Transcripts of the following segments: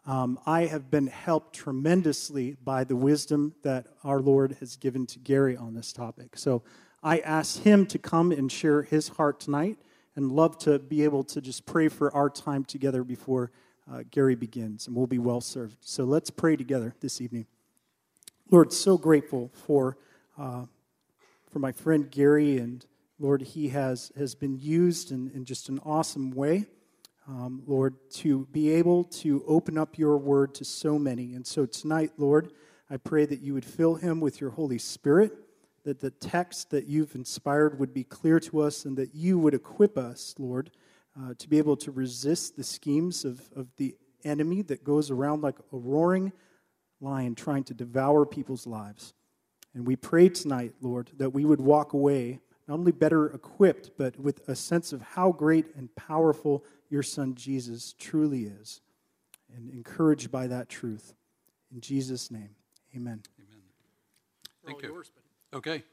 I have been helped tremendously by the wisdom that our Lord has given to Gary on this topic. So I asked him to come and share his heart tonight, and love to be able to just pray for our time together before Gary begins, and we'll be well served. So let's pray together this evening. Lord, so grateful for my friend Gary, and Lord, he has been used in just an awesome way, Lord, to be able to open up your word to so many. And so tonight, Lord, I pray that you would fill him with your Holy Spirit, that the text that you've inspired would be clear to us, and that you would equip us, Lord, to be able to resist the schemes of the enemy that goes around like a roaring lion trying to devour people's lives. And we pray tonight, Lord, that we would walk away not only better equipped, but with a sense of how great and powerful your Son Jesus truly is, and encouraged by that truth. In Jesus' name, amen. Amen. Thank you. Okay.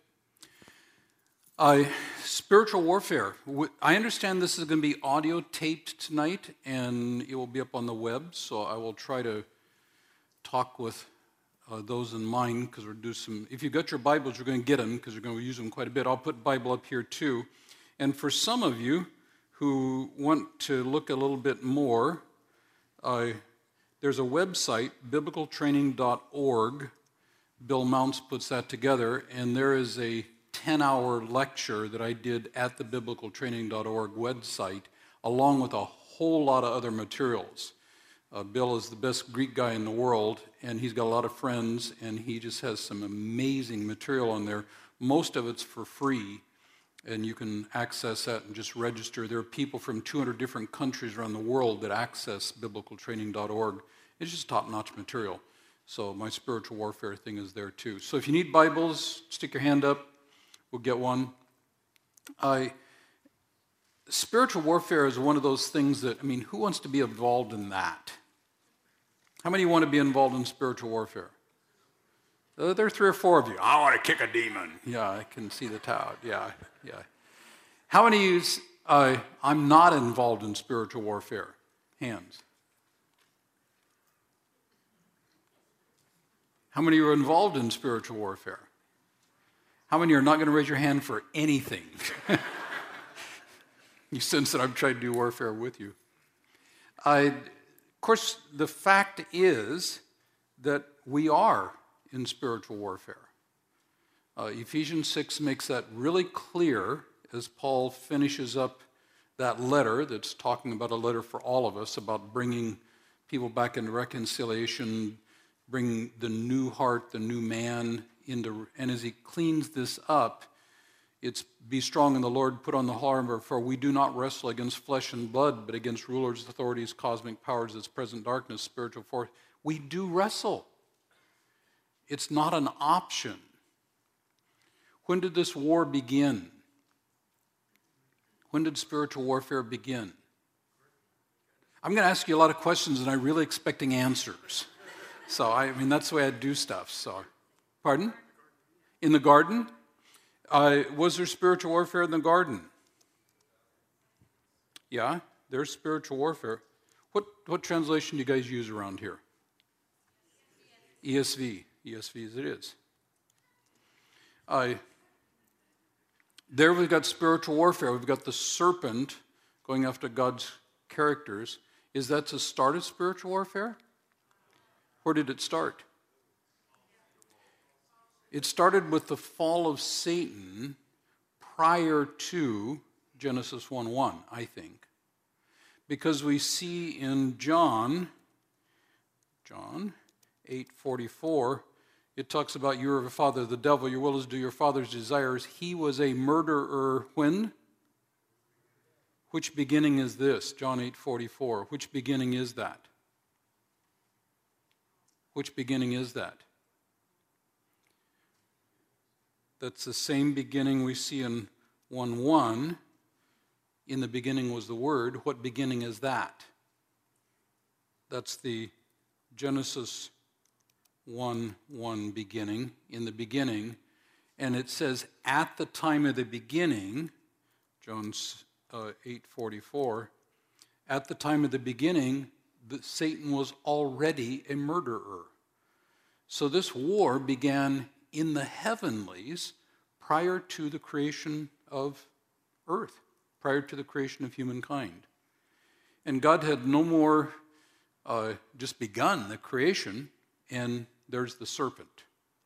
Spiritual warfare. I understand this is going to be audio taped tonight, and it will be up on the web, so I will try to talk with those in mind, because we're doing some. If you've got your Bibles, you're going to get them, because you're going to use them quite a bit. I'll put Bible up here too. And for some of you who want to look a little bit more, there's a website, biblicaltraining.org. Bill Mounts puts that together, and there is a 10-hour lecture that I did at the biblicaltraining.org website, along with a whole lot of other materials. Bill is the best Greek guy in the world, and he's got a lot of friends, and he just has some amazing material on there. Most of it's for free, and you can access that and just register. There are people from 200 different countries around the world that access biblicaltraining.org. It's just top-notch material. So my spiritual warfare thing is there too. So if you need Bibles, stick your hand up. We'll get one. Spiritual warfare is one of those things that, who wants to be involved in that? How many want to be involved in spiritual warfare? There are 3 or 4 of you. I want to kick a demon. Yeah, I can see the tout. Yeah. How many of you, I'm not involved in spiritual warfare? Hands. How many are involved in spiritual warfare? How many are not going to raise your hand for anything? You sense that I'm trying to do warfare with you. Of course, the fact is that we are in spiritual warfare. Ephesians 6 makes that really clear as Paul finishes up that letter that's talking about a letter for all of us, about bringing people back into reconciliation, bring the new heart, the new man into, and as he cleans this up, it's be strong in the Lord, put on the whole armor, for we do not wrestle against flesh and blood, but against rulers, authorities, cosmic powers, this present darkness, spiritual force. We do wrestle. It's not an option. When did this war begin? When did spiritual warfare begin? I'm going to ask you a lot of questions, and I'm really expecting answers. So, that's the way I do stuff. So, pardon? In the garden? Was there spiritual warfare in the garden? Yeah, there's spiritual warfare. What translation do you guys use around here? ESV. ESV as it is. There we've got spiritual warfare. We've got the serpent going after God's characters. Is that the start of spiritual warfare? Where did it start? It started with the fall of Satan prior to Genesis 1:1, I think. Because we see in John 8:44, it talks about you are a father of the devil, your will is to do your father's desires. He was a murderer when? Which beginning is this? John 8:44. Which beginning is that? Which beginning is that? That's the same beginning we see in 1:1. In the beginning was the Word. What beginning is that? That's the Genesis 1:1 beginning, in the beginning. And it says, at the time of the beginning, John 8:44, at the time of the beginning, that Satan was already a murderer. So this war began in the heavenlies prior to the creation of earth, prior to the creation of humankind. And God had no more just begun the creation, and there's the serpent.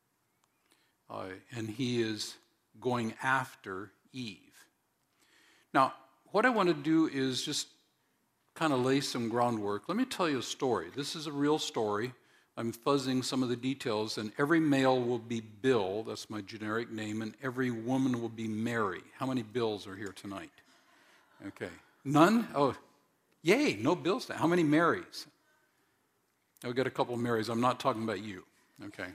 And he is going after Eve. Now, what I want to do is just kind of lay some groundwork. Let me tell you a story. This is a real story. I'm fuzzing some of the details, and every male will be Bill, that's my generic name, and every woman will be Mary. How many Bills are here tonight? Okay. None? Oh, yay, no Bills. How many Marys? Oh, we got a couple of Marys. I'm not talking about you. Okay.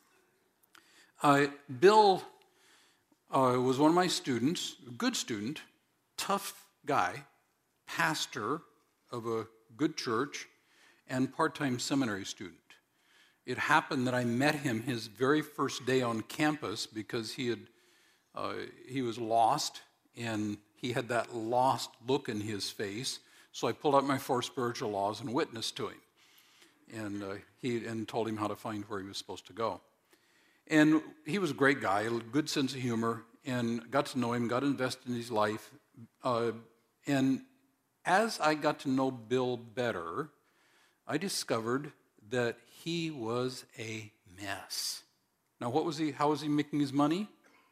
Bill was one of my students, a good student, tough guy, pastor of a good church, and part-time seminary student. It happened that I met him his very first day on campus because he was lost, and he had that lost look in his face. So I pulled out my 4 spiritual laws and witnessed to him, and told him how to find where he was supposed to go. And he was a great guy, a good sense of humor, and got to know him, got invested in his life. And as I got to know Bill better, I discovered that he was a mess. Now, how was he making his money?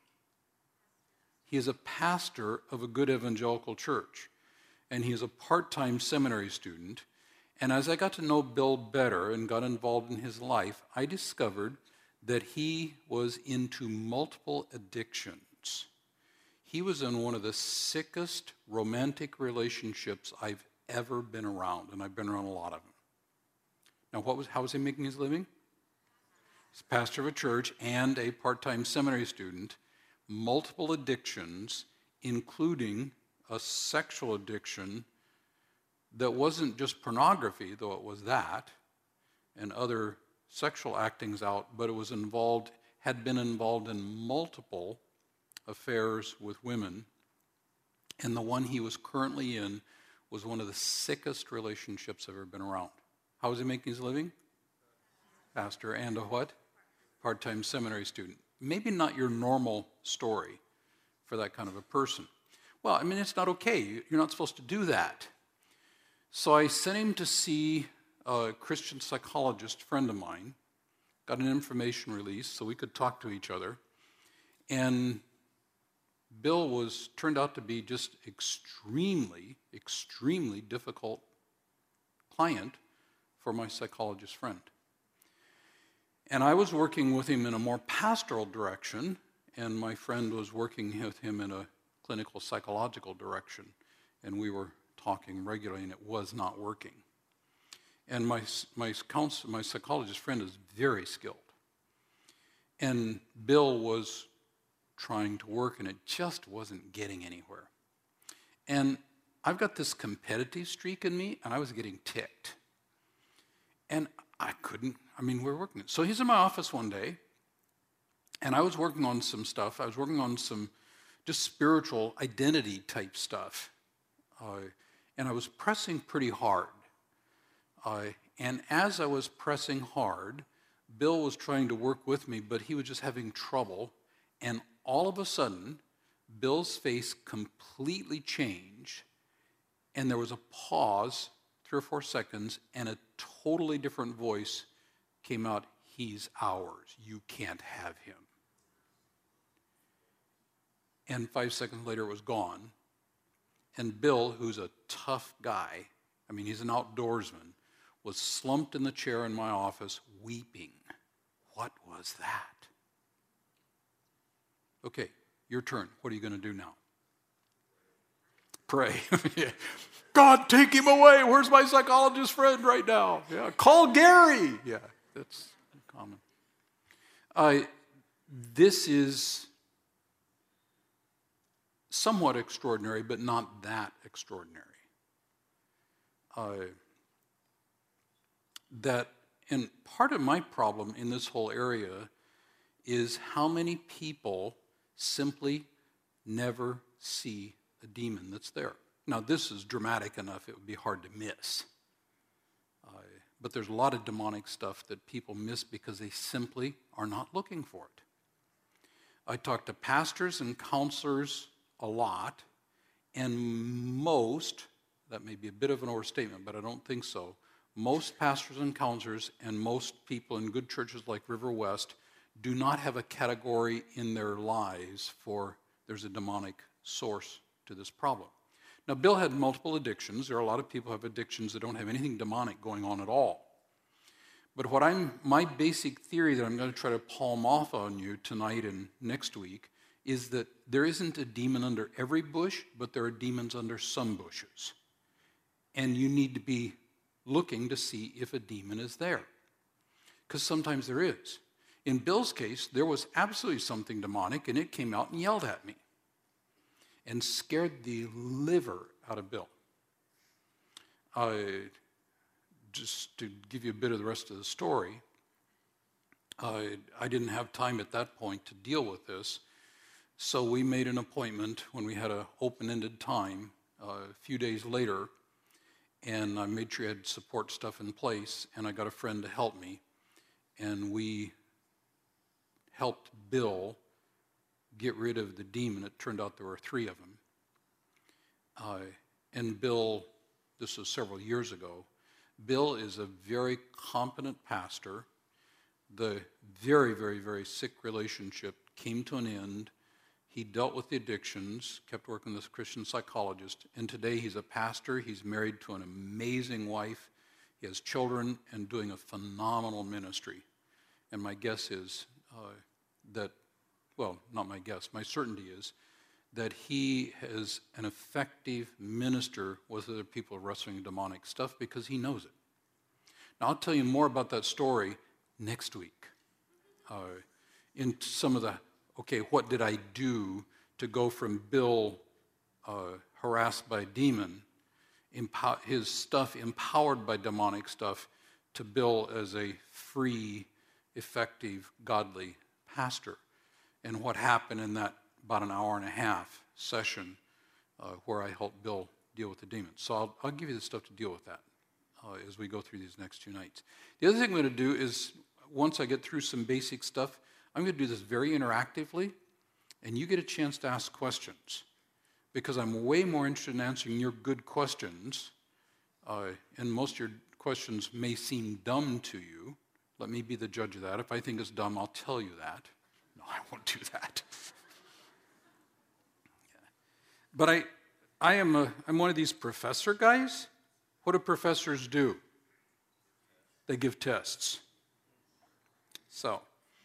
He is a pastor of a good evangelical church, and he is a part-time seminary student. And as I got to know Bill better and got involved in his life, I discovered that he was into multiple addictions. He was in one of the sickest romantic relationships I've ever been around, and I've been around a lot of them. Now, how was he making his living? He's pastor of a church and a part-time seminary student, multiple addictions, including a sexual addiction that wasn't just pornography, though it was that, and other sexual actings out, but had been involved in multiple affairs with women. And the one he was currently in was one of the sickest relationships I've ever been around. How was he making his living? Pastor and a what? Part-time seminary student. Maybe not your normal story for that kind of a person. Well, I mean, it's not okay. You're not supposed to do that. So I sent him to see a Christian psychologist friend of mine, got an information release so we could talk to each other. And Bill turned out to be just extremely, extremely difficult client for my psychologist friend. And I was working with him in a more pastoral direction, and my friend was working with him in a clinical psychological direction, and we were talking regularly, and it was not working. And my psychologist friend is very skilled. And Bill was trying to work, and it just wasn't getting anywhere. And I've got this competitive streak in me, and I was getting ticked. And we're working. So he's in my office one day, and I was working on some stuff. I was working on some just spiritual identity type stuff. And I was pressing pretty hard. And as I was pressing hard, Bill was trying to work with me, but he was just having trouble. And all of a sudden, Bill's face completely changed, and there was a pause, 3 or 4 seconds, and a totally different voice came out. He's ours. You can't have him. And 5 seconds later, it was gone. And Bill, who's a tough guy, he's an outdoorsman, was slumped in the chair in my office weeping. What was that? Okay, your turn. What are you going to do now? Pray. Yeah. God, take him away. Where's my psychologist friend right now? Yeah, call Gary. Yeah, that's common. This is somewhat extraordinary, but not that extraordinary. And part of my problem in this whole area is how many people simply never see a demon that's there. Now, this is dramatic enough it would be hard to miss. But there's a lot of demonic stuff that people miss because they simply are not looking for it. I talk to pastors and counselors a lot, and most, that may be a bit of an overstatement, but I don't think so, most pastors and counselors and most people in good churches like River West do not have a category in their lives for there's a demonic source to this problem. Now, Bill had multiple addictions. There are a lot of people who have addictions that don't have anything demonic going on at all. But my basic theory that I'm going to try to palm off on you tonight and next week is that there isn't a demon under every bush, but there are demons under some bushes. And you need to be looking to see if a demon is there. Because sometimes there is. In Bill's case, there was absolutely something demonic, and it came out and yelled at me and scared the liver out of Bill. Just to give you a bit of the rest of the story, I didn't have time at that point to deal with this, so we made an appointment when we had an open-ended time a few days later, and I made sure I had support stuff in place, and I got a friend to help me, and we helped Bill get rid of the demon. It turned out there were 3 of them. And Bill, this was several years ago, Bill is a very competent pastor. The very, very, very sick relationship came to an end. He dealt with the addictions, kept working with a Christian psychologist, and today he's a pastor. He's married to an amazing wife. He has children and doing a phenomenal ministry. And my guess is that, well, not my guess, my certainty is that he is an effective minister with other people wrestling demonic stuff because he knows it. Now, I'll tell you more about that story next week. In some of the, what did I do to go from Bill harassed by a demon, his stuff empowered by demonic stuff, to Bill as a free, effective, godly pastor. And what happened in that about an hour and a half session where I helped Bill deal with the demons. So I'll give you the stuff to deal with that as we go through these next 2 nights. The other thing I'm going to do is, once I get through some basic stuff, I'm going to do this very interactively, and you get a chance to ask questions, because I'm way more interested in answering your good questions, and most of your questions may seem dumb to you. Let me be the judge of that. If I think it's dumb, I'll tell you that. No, I won't do that. But I'm one of these professor guys. What do professors do? They give tests. So,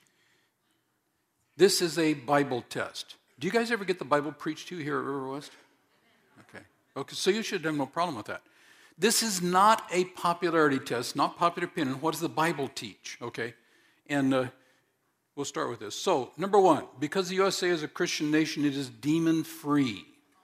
this is a Bible test. Do you guys ever get the Bible preached to you here at River West? Okay, so you should have no problem with that. This is not a popularity test, not popular opinion. What does the Bible teach? Okay, and we'll start with this. So, number 1, because the USA is a Christian nation, it is demon-free.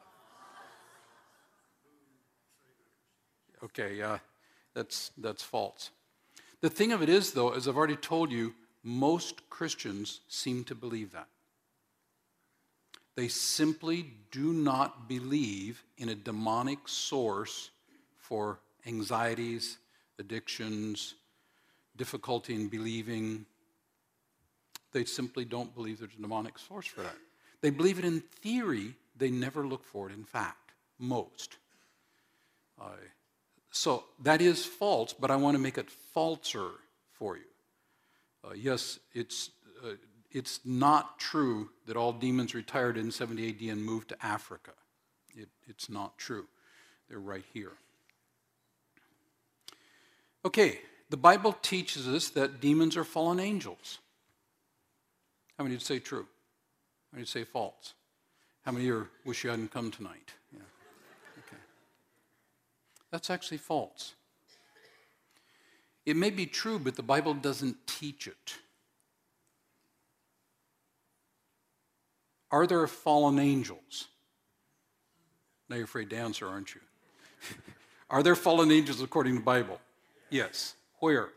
Okay, that's false. The thing of it is, though, as I've already told you, most Christians seem to believe that. They simply do not believe in a demonic source for anxieties, addictions, difficulty in believing. They simply don't believe there's a demonic source for that. They believe it in theory. They never look for it in fact. Most. So that is false, but I want to make it falser for you. Yes, it's not true that all demons retired in 70 AD and moved to Africa. It's not true. They're right here. Okay, the Bible teaches us that demons are fallen angels. How many would say true? How many would say false? How many of you wish you hadn't come tonight? Yeah. Okay. That's actually false. It may be true, but the Bible doesn't teach it. Are there fallen angels? Now you're afraid to answer, aren't you? Are there fallen angels according to the Bible? Yes. Where?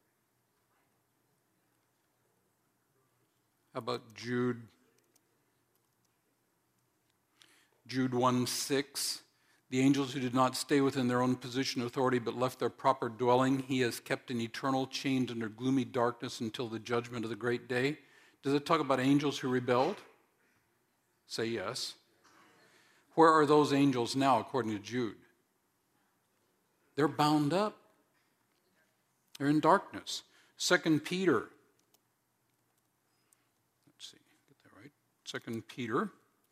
How about Jude? Jude 1:6. The angels who did not stay within their own position of authority but left their proper dwelling, he has kept in eternal chains under gloomy darkness until the judgment of the great day. Does it talk about angels who rebelled? Say yes. Where are those angels now, according to Jude? They're bound up. They're in darkness. 2 Peter. Let's see, get that right. 2 Peter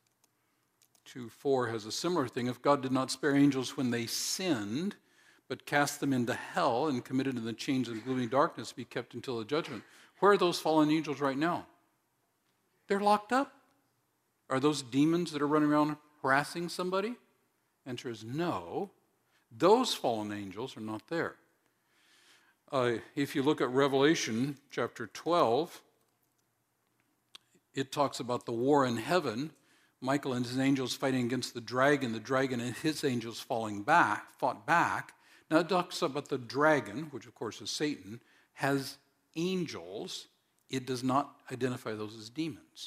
2:4 has a similar thing. If God did not spare angels when they sinned, but cast them into hell and committed in the chains of gloomy darkness to be kept until the judgment. Where are those fallen angels right now? They're locked up. Are those demons that are running around harassing somebody? Answer is no. Those fallen angels are not there. If you look at Revelation chapter 12, it talks about the war in heaven. Michael and his angels fighting against the dragon and his angels fought back. Now it talks about the dragon, which of course is Satan, has angels. It does not identify those as demons.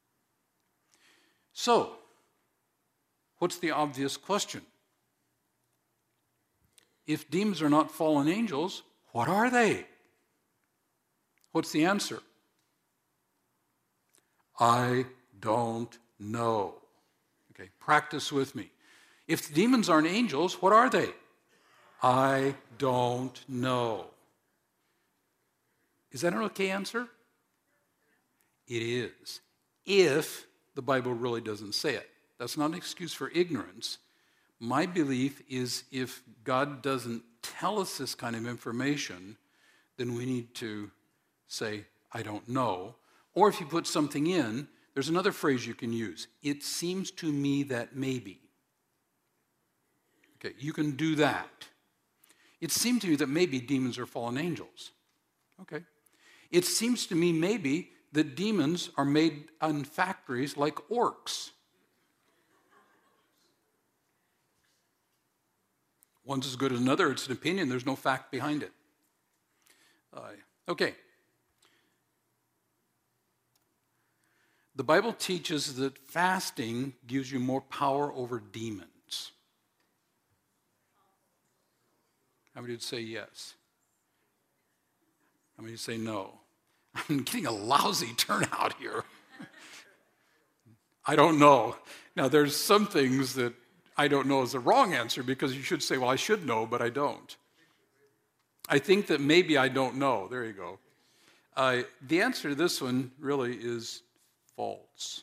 So, what's the obvious question? If demons are not fallen angels, what are they? What's the answer? I don't know. Okay, practice with me. If the demons aren't angels, what are they? I don't know. Is that an okay answer? It is. If the Bible really doesn't say it. That's not an excuse for ignorance. My belief is if God doesn't tell us this kind of information, then we need to say, I don't know. Or if you put something in, there's another phrase you can use. It seems to me that maybe. Okay, you can do that. It seems to me that maybe demons are fallen angels. Okay. It seems to me maybe that demons are made in factories like orcs. One's as good as another. It's an opinion. There's no fact behind it. Okay. The Bible teaches that fasting gives you more power over demons. How many would say yes? How many would say no? I'm getting a lousy turnout here. I don't know. Now, there's some things that I don't know is the wrong answer because you should say, well, I should know, but I don't. I think that maybe I don't know. There you go. The answer to this one really is false.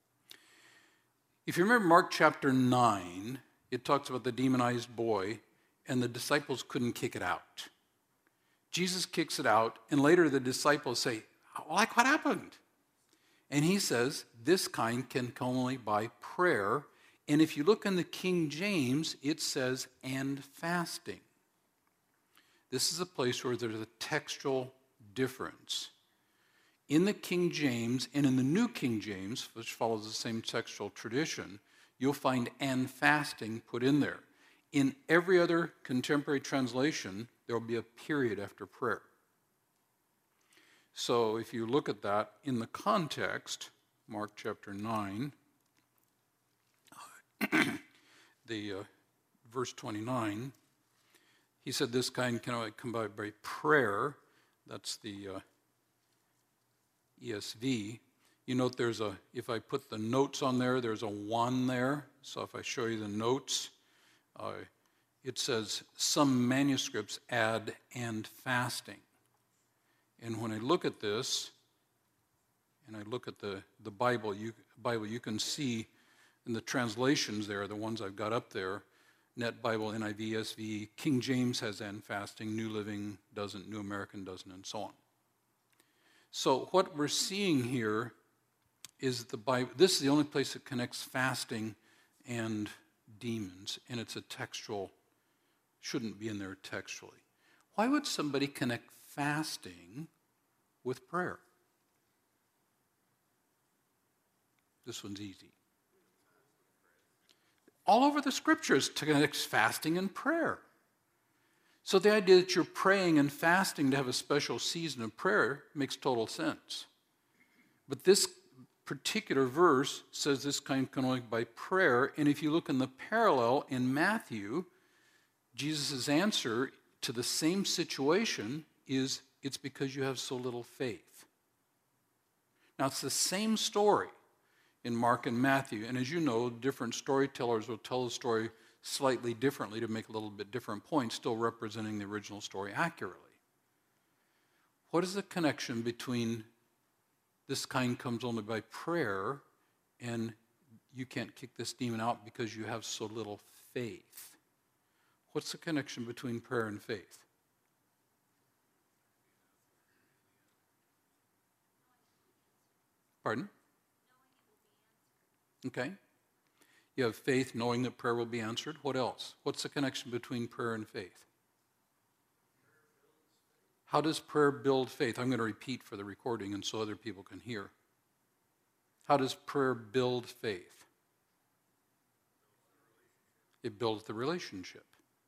If you remember Mark chapter 9, it talks about the demonized boy, and the disciples couldn't kick it out. Jesus kicks it out, and later the disciples say, like what happened? And he says, this kind can come only by prayer. And if you look in the King James, it says, and fasting. This is a place where there's a textual difference. In the King James and in the New King James, which follows the same textual tradition, you'll find and fasting put in there. In every other contemporary translation, there will be a period after prayer. So if you look at that in the context, Mark chapter 9, verse 29, he said this kind can only come by prayer. That's the ESV. You note if I put the notes on there, there's a 1 there. So if I show you the notes, it says some manuscripts add and fasting. And when I look at this, and I look at the Bible, you can see in the translations there, the ones I've got up there, Net Bible, NIV, ESV, King James has and fasting, New Living doesn't, New American doesn't, and so on. So what we're seeing here is the Bible. This is the only place that connects fasting and demons, and it's a textual, shouldn't be in there textually. Why would somebody connect fasting with prayer? This one's easy. All over the scriptures connects fasting and prayer. So the idea that you're praying and fasting to have a special season of prayer makes total sense. But this particular verse says this kind can only by prayer. And if you look in the parallel in Matthew, Jesus' answer to the same situation is, it's because you have so little faith. Now, it's the same story in Mark and Matthew. And as you know, different storytellers will tell the story slightly differently to make a little bit different points, still representing the original story accurately. What is the connection between this kind comes only by prayer and you can't kick this demon out because you have so little faith? What's the connection between prayer and faith? Pardon? Okay. You have faith knowing that prayer will be answered. What else? What's the connection between prayer and faith? How does prayer build faith? I'm going to repeat for the recording and so other people can hear. How does prayer build faith? It builds the relationship.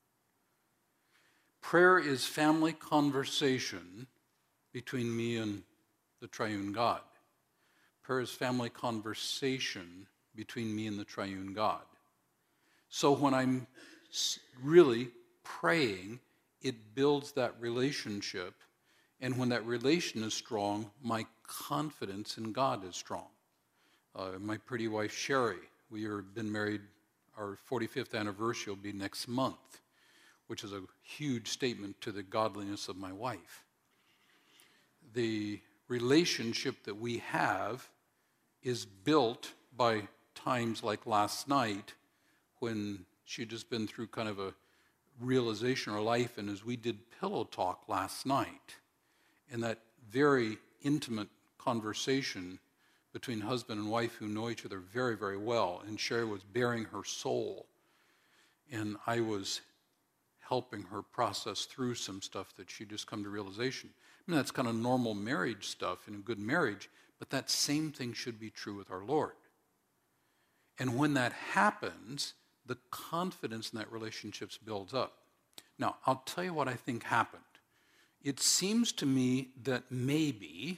Prayer is family conversation between me and the triune God. Prayer is family conversation between me and the triune God. So when I'm really praying, it builds that relationship. And when that relation is strong, my confidence in God is strong. My pretty wife, Sherry, we have been married, our 45th anniversary will be next month, which is a huge statement to the godliness of my wife. The relationship that we have is built by times like last night when she'd just been through kind of a realization of her life, and as we did pillow talk last night, and that very intimate conversation between husband and wife who know each other very, very well, and Sherry was bearing her soul, and I was helping her process through some stuff that she'd just come to realization. I mean, that's kind of normal marriage stuff in a good marriage, but that same thing should be true with our Lord. And when that happens, the confidence in that relationship builds up. Now, I'll tell you what I think happened. It seems to me that maybe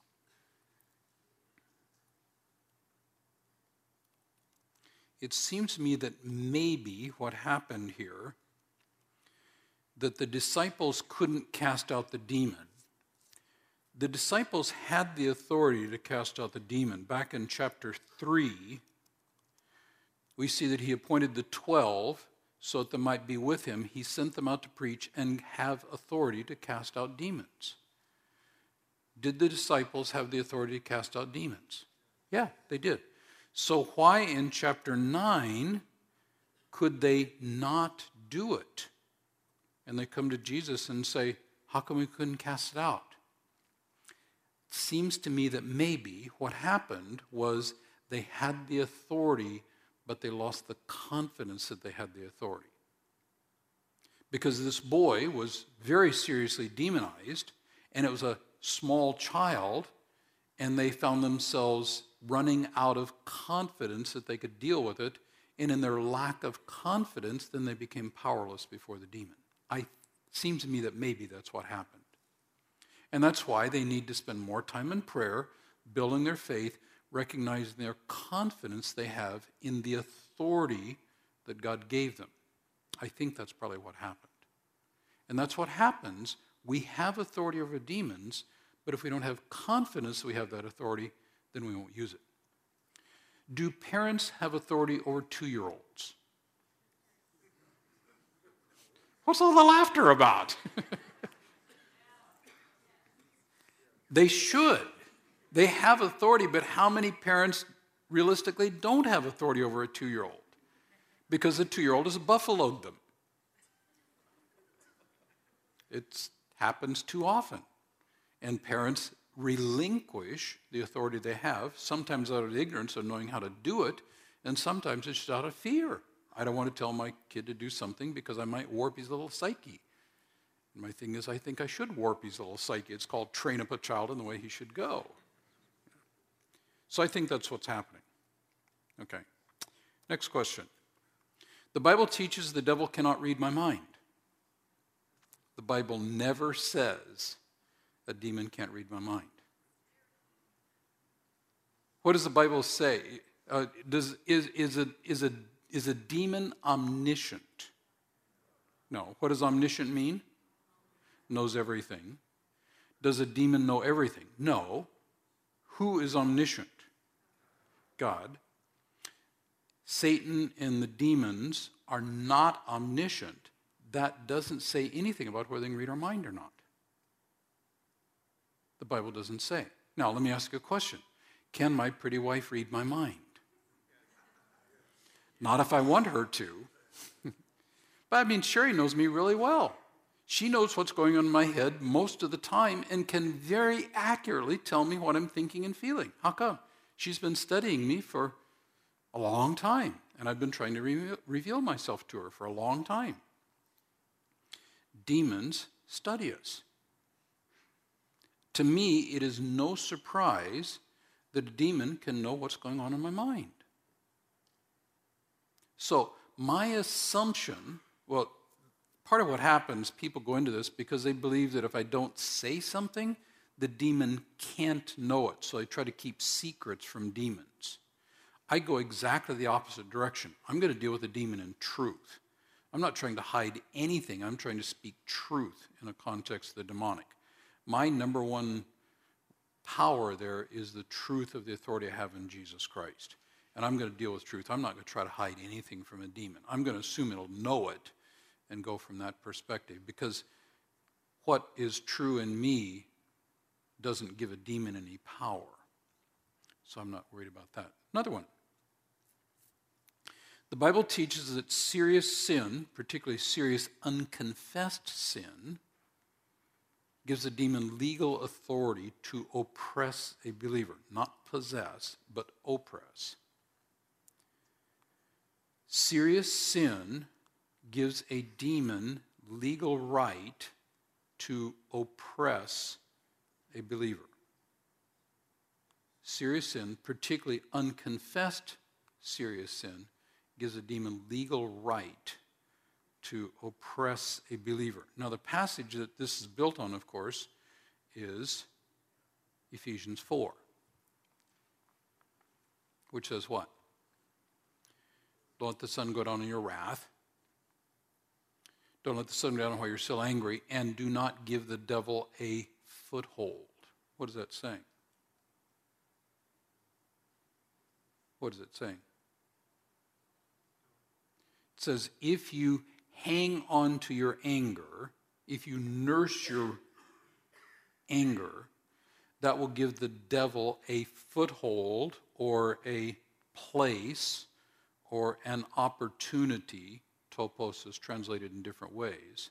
what happened here, that the disciples couldn't cast out the demon. The disciples had the authority to cast out the demon. Back in chapter 3, we see that he appointed the 12 so that they might be with him. He sent them out to preach and have authority to cast out demons. Did the disciples have the authority to cast out demons? Yeah, they did. So why in chapter 9 could they not do it? And they come to Jesus and say, how come we couldn't cast it out? It seems to me that maybe what happened was they had the authority, but they lost the confidence that they had the authority. Because this boy was very seriously demonized, and it was a small child, and they found themselves running out of confidence that they could deal with it, and in their lack of confidence, then they became powerless before the demon. It seems to me that maybe that's what happened. And that's why they need to spend more time in prayer, building their faith, recognizing their confidence they have in the authority that God gave them. I think that's probably what happened. And that's what happens. We have authority over demons, but if we don't have confidence that we have that authority, then we won't use it. Do parents have authority over 2-year-olds? What's all the laughter about? They should. They have authority, but how many parents realistically don't have authority over a 2-year-old? Because the 2-year-old has buffaloed them. It happens too often. And parents relinquish the authority they have, sometimes out of ignorance of knowing how to do it, and sometimes it's just out of fear. I don't want to tell my kid to do something because I might warp his little psyche. And my thing is, I think I should warp his little psyche. It's called train up a child in the way he should go. So I think that's what's happening. Okay. Next question. The Bible teaches the devil cannot read my mind. The Bible never says a demon can't read my mind. What does the Bible say? Is a demon omniscient? No. What does omniscient mean? Knows everything. Does a demon know everything? No. Who is omniscient? God. Satan and the demons are not omniscient. That doesn't say anything about whether they can read our mind or not. The Bible doesn't say. Now, let me ask you a question. Can my pretty wife read my mind? Not if I want her to. But I mean, Sherry knows me really well. She knows what's going on in my head most of the time and can very accurately tell me what I'm thinking and feeling. How come? She's been studying me for a long time, and I've been trying to reveal myself to her for a long time. Demons study us. To me, it is no surprise that a demon can know what's going on in my mind. So my assumption, well, part of what happens, people go into this because they believe that if I don't say something, the demon can't know it. So they try to keep secrets from demons. I go exactly the opposite direction. I'm going to deal with the demon in truth. I'm not trying to hide anything. I'm trying to speak truth in a context of the demonic. My number one power there is the truth of the authority I have in Jesus Christ. And I'm going to deal with truth. I'm not going to try to hide anything from a demon. I'm going to assume it'll know it and go from that perspective. Because what is true in me doesn't give a demon any power. So I'm not worried about that. Another one. The Bible teaches that serious sin, particularly serious unconfessed sin, gives a demon legal authority to oppress a believer. Not possess, but oppress. Serious sin gives a demon legal right to oppress a believer. Serious sin, particularly unconfessed serious sin, gives a demon legal right to oppress a believer. Now, the passage that this is built on, of course, is Ephesians 4, which says what? Don't let the sun go down in your wrath. Don't let the sun go down while you're still angry, and do not give the devil a foothold. What is that saying? What is it saying? It says, if you hang on to your anger, if you nurse your anger, that will give the devil a foothold or a place or an opportunity. Topos is translated in different ways.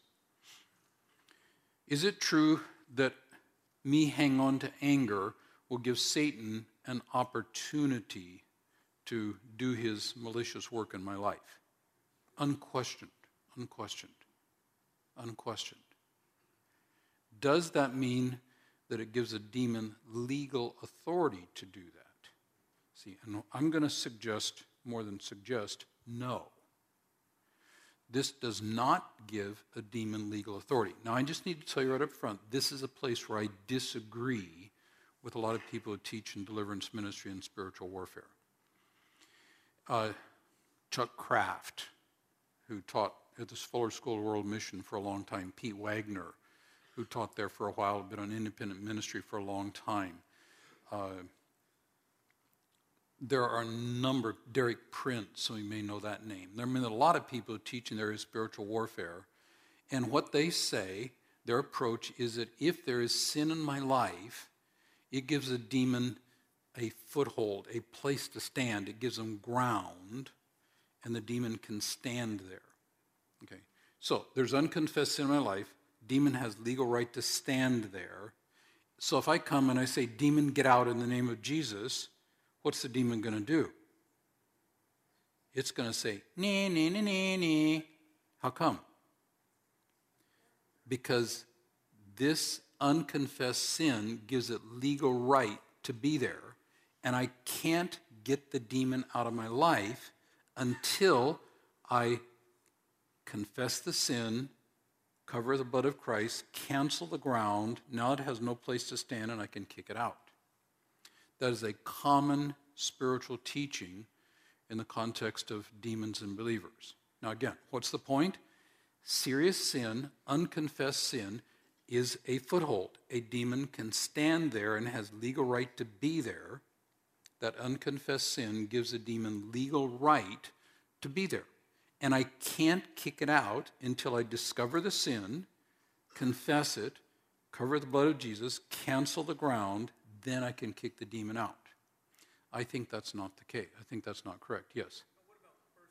Is it true that me hanging on to anger will give Satan an opportunity to do his malicious work in my life? Unquestioned, unquestioned, unquestioned. Does that mean that it gives a demon legal authority to do that? See, and I'm going to suggest, more than suggest, no. This does not give a demon legal authority. Now, I just need to tell you right up front, this is a place where I disagree with a lot of people who teach in deliverance ministry and spiritual warfare. Chuck Kraft, who taught at the Fuller School of World Mission for a long time, Pete Wagner, who taught there for a while, been on independent ministry for a long time. There are a number, Derek Prince, so you may know that name. There are a lot of people who teach in there is spiritual warfare. And what they say, their approach is that if there is sin in my life, it gives a demon a foothold, a place to stand. It gives them ground, and the demon can stand there. Okay, so there's unconfessed sin in my life. Demon has legal right to stand there. So if I come and I say, demon, get out in the name of Jesus, what's the demon going to do? It's going to say, nee, nee, nee, nee, nee. How come? Because this unconfessed sin gives it legal right to be there, and I can't get the demon out of my life until I confess the sin, cover the blood of Christ, cancel the ground. Now it has no place to stand, and I can kick it out. That is a common spiritual teaching in the context of demons and believers. Now again, what's the point? Serious sin, unconfessed sin, is a foothold. A demon can stand there and has legal right to be there. That unconfessed sin gives a demon legal right to be there. And I can't kick it out until I discover the sin, confess it, cover the blood of Jesus, cancel the ground, then I can kick the demon out. I think that's not the case. I think that's not correct. Yes? What about 1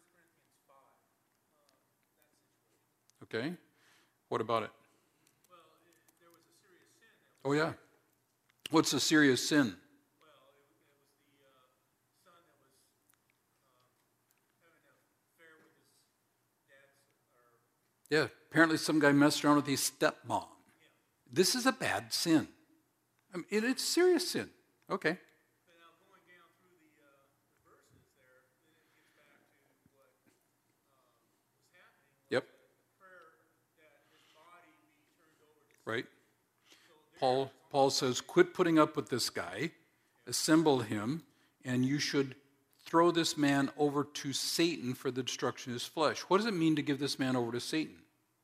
Corinthians 5? Okay. What about it? Well, there was a serious sin. Oh, yeah. What's a serious sin? Well, it was the son that was having an affair with his dad's. Yeah, apparently some guy messed around with his stepmom. Yeah. This is a bad sin. I mean, it's serious sin. Okay. But now going down through the verses there, then it gets back to what was happening. Yep. The prayer that his body be turned over to Right. So Paul says, quit putting up with this guy, assemble him, and you should throw this man over to Satan for the destruction of his flesh. What does it mean to give this man over to Satan?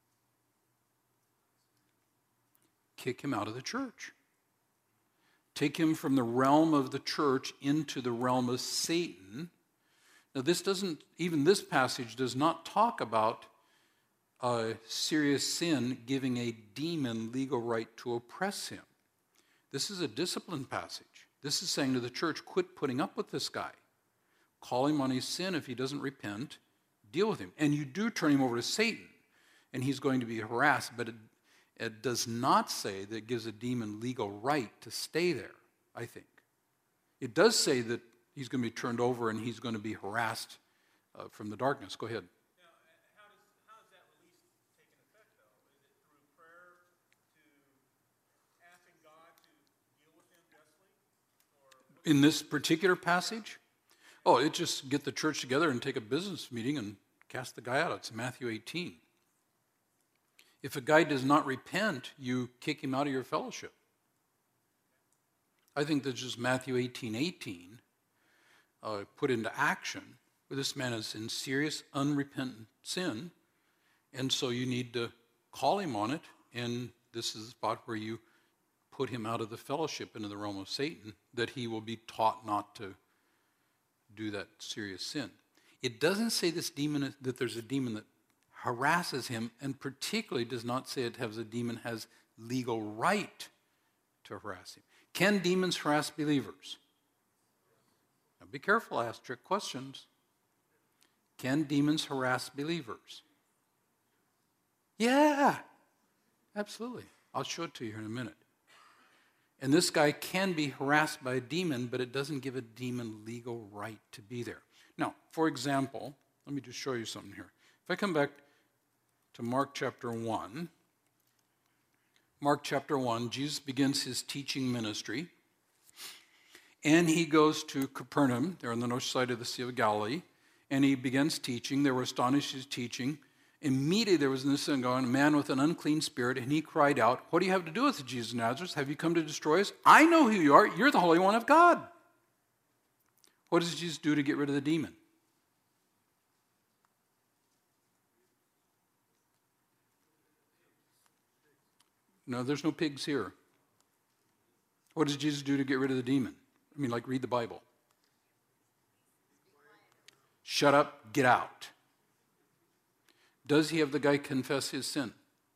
Kick him out of the church. Take him from the realm of the church into the realm of Satan. Now even this passage does not talk about a serious sin giving a demon legal right to oppress him. This is a discipline passage. This is saying to the church, quit putting up with this guy. Call him on his sin. If he doesn't repent, deal with him. And you do turn him over to Satan, and he's going to be harassed, but it does not say that it gives a demon legal right to stay there, I think. It does say that he's going to be turned over and he's going to be harassed from the darkness. Go ahead. now, how does that release take an effect, though? Is it through prayer to asking God to deal with him justly? Or In this particular passage, it just get the church together and take a business meeting and cast the guy out. It's Matthew 18. If a guy does not repent, you kick him out of your fellowship. I think that's just Matthew 18:18 put into action, where this man is in serious, unrepentant sin, and so you need to call him on it, and this is the spot where you put him out of the fellowship into the realm of Satan, that he will be taught not to do that serious sin. It doesn't say that there's a demon that harasses him, and particularly does not say it has a demon has legal right to harass him. Can demons harass believers? Now be careful, ask trick questions. Can demons harass believers? Yeah, absolutely. I'll show it to you here in a minute. And this guy can be harassed by a demon, but it doesn't give a demon legal right to be there. Now, for example, let me just show you something here. If I come back to Mark chapter 1, Jesus begins his teaching ministry, and he goes to Capernaum, there on the north side of the Sea of Galilee, and he begins teaching. They were astonished at his teaching. Immediately there was in the synagogue a man with an unclean spirit, and he cried out, "What do you have to do with Jesus of Nazareth? Have you come to destroy us? I know who you are. You're the Holy One of God." What does Jesus do to get rid of the demon? No, there's no pigs here. What does Jesus do to get rid of the demon? I mean, like read the Bible. Shut up, get out. Does he have the guy confess his sin?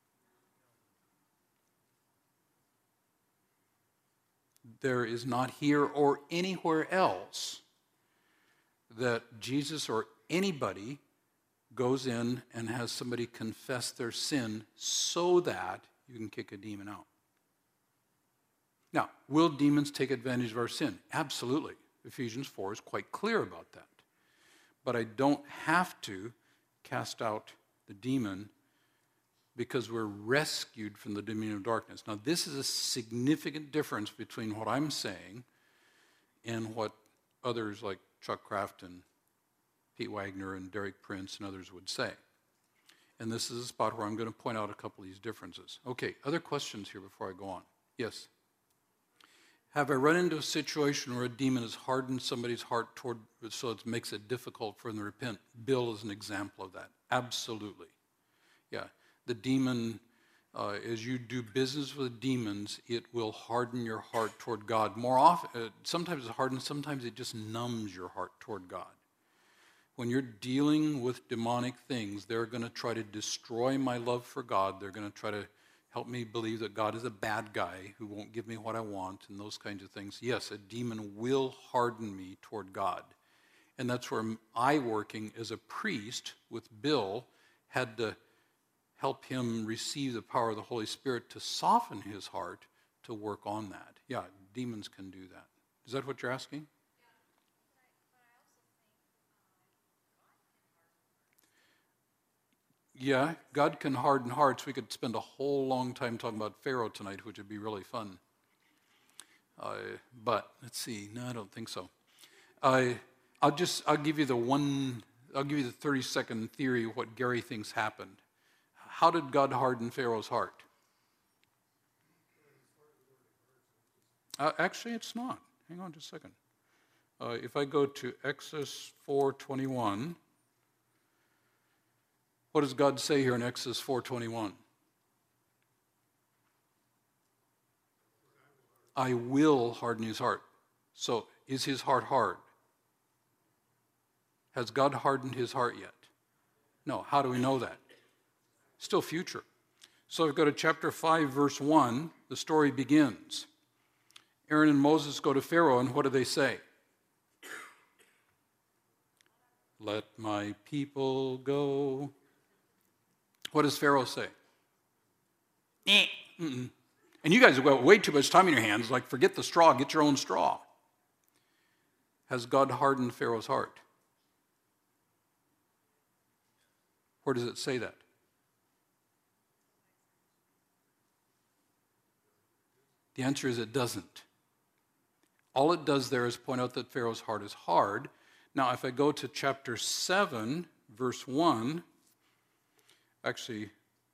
There is not here or anywhere else that Jesus or anybody goes in and has somebody confess their sin so that you can kick a demon out. Now, will demons take advantage of our sin? Absolutely. Ephesians 4 is quite clear about that. But I don't have to cast out the demon because we're rescued from the dominion of darkness. Now, this is a significant difference between what I'm saying and what others like Chuck Kraft and Pete Wagner and Derek Prince and others would say. And this is a spot where I'm going to point out a couple of these differences. Okay, other questions here before I go on? Yes? Have I run into a situation where a demon has hardened somebody's heart toward, so it makes it difficult for them to repent? Bill is an example of that. Absolutely. Yeah. The demon, as you do business with demons, it will harden your heart toward God. More often, sometimes it hardens, sometimes it just numbs your heart toward God. When you're dealing with demonic things, they're going to try to destroy my love for God. They're going to try to help me believe that God is a bad guy who won't give me what I want and those kinds of things. Yes, a demon will harden me toward God. And that's where I, working as a priest with Bill, had to help him receive the power of the Holy Spirit to soften his heart to work on that. Yeah, demons can do that. Is that what you're asking? Yeah, God can harden hearts. We could spend a whole long time talking about Pharaoh tonight, which would be really fun. But let's see. No, I don't think so. I'll give you the 30-second theory of what Gary thinks happened. How did God harden Pharaoh's heart? Actually, it's not. Hang on just a second. If I go to Exodus 4:21. What does God say here in Exodus 4:21? I will harden his heart. So, is his heart hard? Has God hardened his heart yet? No. How do we know that? Still future. So, if we go to chapter 5, verse 1, the story begins. Aaron and Moses go to Pharaoh, and what do they say? Let my people go. What does Pharaoh say? Mm-mm. And you guys have got way too much time in your hands, like forget the straw, get your own straw. Has God hardened Pharaoh's heart? Where does it say that? The answer is it doesn't. All it does there is point out that Pharaoh's heart is hard. Now, if I go to chapter 7, verse 1, actually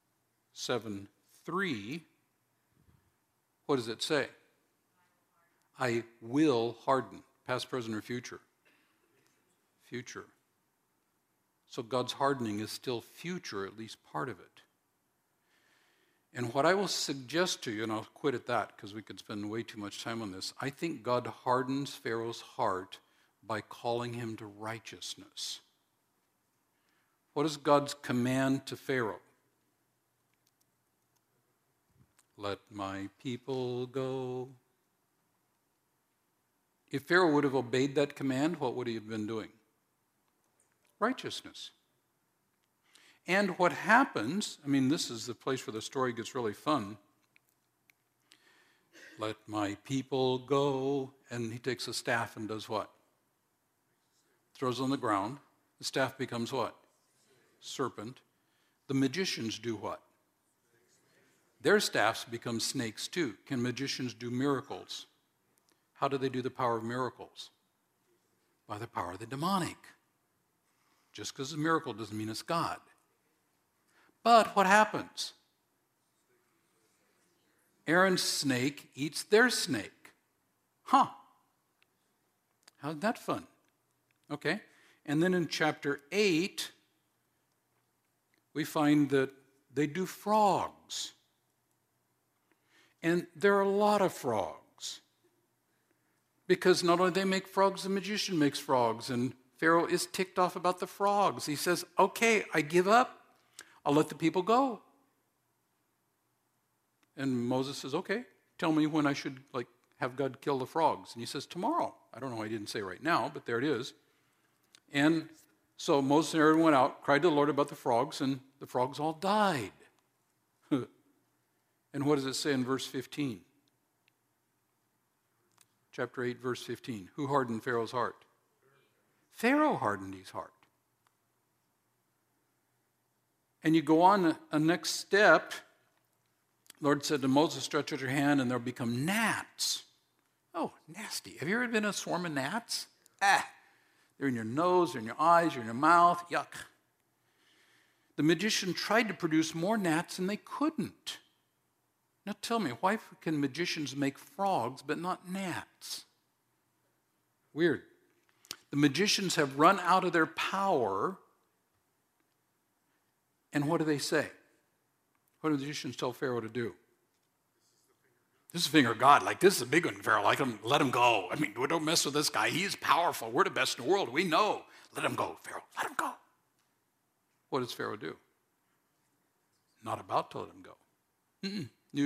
7:3, what does it say? I will harden. Past, present, or future? Future. So God's hardening is still future, at least part of it. And what I will suggest to you, and I'll quit at that because we could spend way too much time on this, I think God hardens Pharaoh's heart by calling him to righteousness. What is God's command to Pharaoh? Let my people go. If Pharaoh would have obeyed that command, what would he have been doing? Righteousness. And what happens, this is the place where the story gets really fun. Let my people go. And he takes a staff and does what? Throws it on the ground. The staff becomes what? Serpent. The magicians do what? Their staffs become snakes too. Can magicians do miracles? How do they do the power of miracles? By the power of the demonic. Just because it's a miracle doesn't mean it's God. But what happens? Aaron's snake eats their snake. How's that fun? Okay. And then in chapter 8, we find that they do frogs. And there are a lot of frogs. Because not only they make frogs, the magician makes frogs. And Pharaoh is ticked off about the frogs. He says, okay, I give up. I'll let the people go. And Moses says, okay, tell me when I should have God kill the frogs. And he says, tomorrow. I don't know why he didn't say right now, but there it is. And so Moses and Aaron went out, cried to the Lord about the frogs, and the frogs all died. And what does it say in verse 15? Chapter 8, verse 15. Who hardened Pharaoh's heart? Pharaoh hardened his heart. And you go on a next step. Lord said to Moses, stretch out your hand and there'll become gnats. Oh, nasty. Have you ever been in a swarm of gnats? They're in your nose, they're in your eyes, they're in your mouth. Yuck. The magician tried to produce more gnats and they couldn't. Now tell me, why can magicians make frogs but not gnats? Weird. The magicians have run out of their power, and what do they say? What do the magicians tell Pharaoh to do? This is the finger of God. Like, this is a big one, Pharaoh. Like, let him go. I mean, don't mess with this guy. He is powerful. We're the best in the world. We know. Let him go, Pharaoh. Let him go. What does Pharaoh do? Not about to let him go.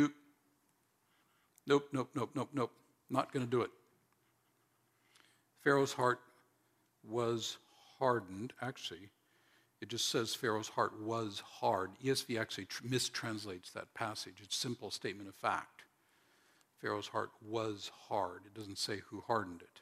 Nope. Nope. Not going to do it. Pharaoh's heart was hardened. Actually, it just says Pharaoh's heart was hard. ESV actually mistranslates that passage. It's a simple statement of fact. Pharaoh's heart was hard. It doesn't say who hardened it.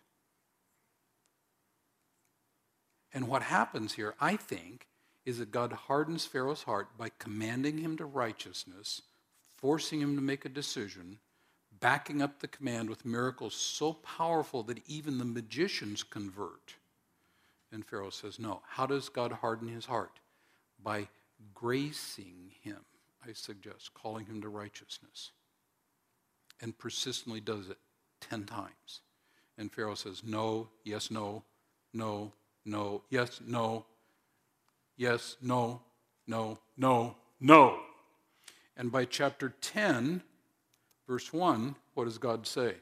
And what happens here, I think, is that God hardens Pharaoh's heart by commanding him to righteousness, forcing him to make a decision, backing up the command with miracles so powerful that even the magicians convert. And Pharaoh says, no. How does God harden his heart? By gracing him, I suggest, calling him to righteousness. And persistently does it 10 times. And Pharaoh says, no, yes, no, no, no, yes, no, yes, no, no, no, no. And by chapter 10, verse 1, what does God say?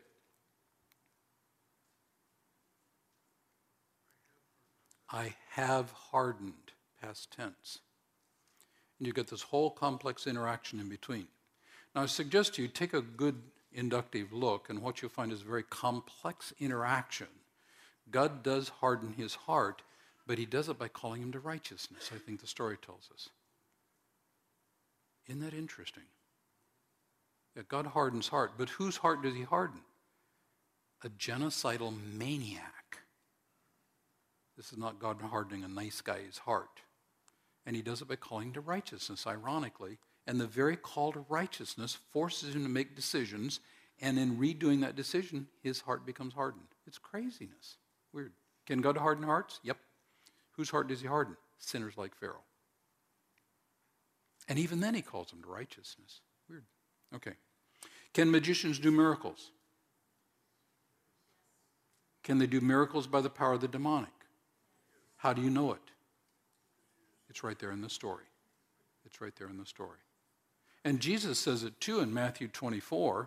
I have hardened, past tense. And you get this whole complex interaction in between. Now I suggest to you take a good inductive look, and what you'll find is a very complex interaction. God does harden his heart, but he does it by calling him to righteousness, I think the story tells us. Isn't that interesting? That God hardens heart, but whose heart does he harden? A genocidal maniac. This is not God hardening a nice guy's heart. And he does it by calling to righteousness, ironically. And the very call to righteousness forces him to make decisions, and in redoing that decision, his heart becomes hardened. It's craziness. Weird. Can God harden hearts? Yep. Whose heart does he harden? Sinners like Pharaoh. And even then he calls them to righteousness. Weird. Okay. Can magicians do miracles? Can they do miracles by the power of the demonic? How do you know it? It's right there in the story. It's right there in the story. And Jesus says it too in Matthew 24.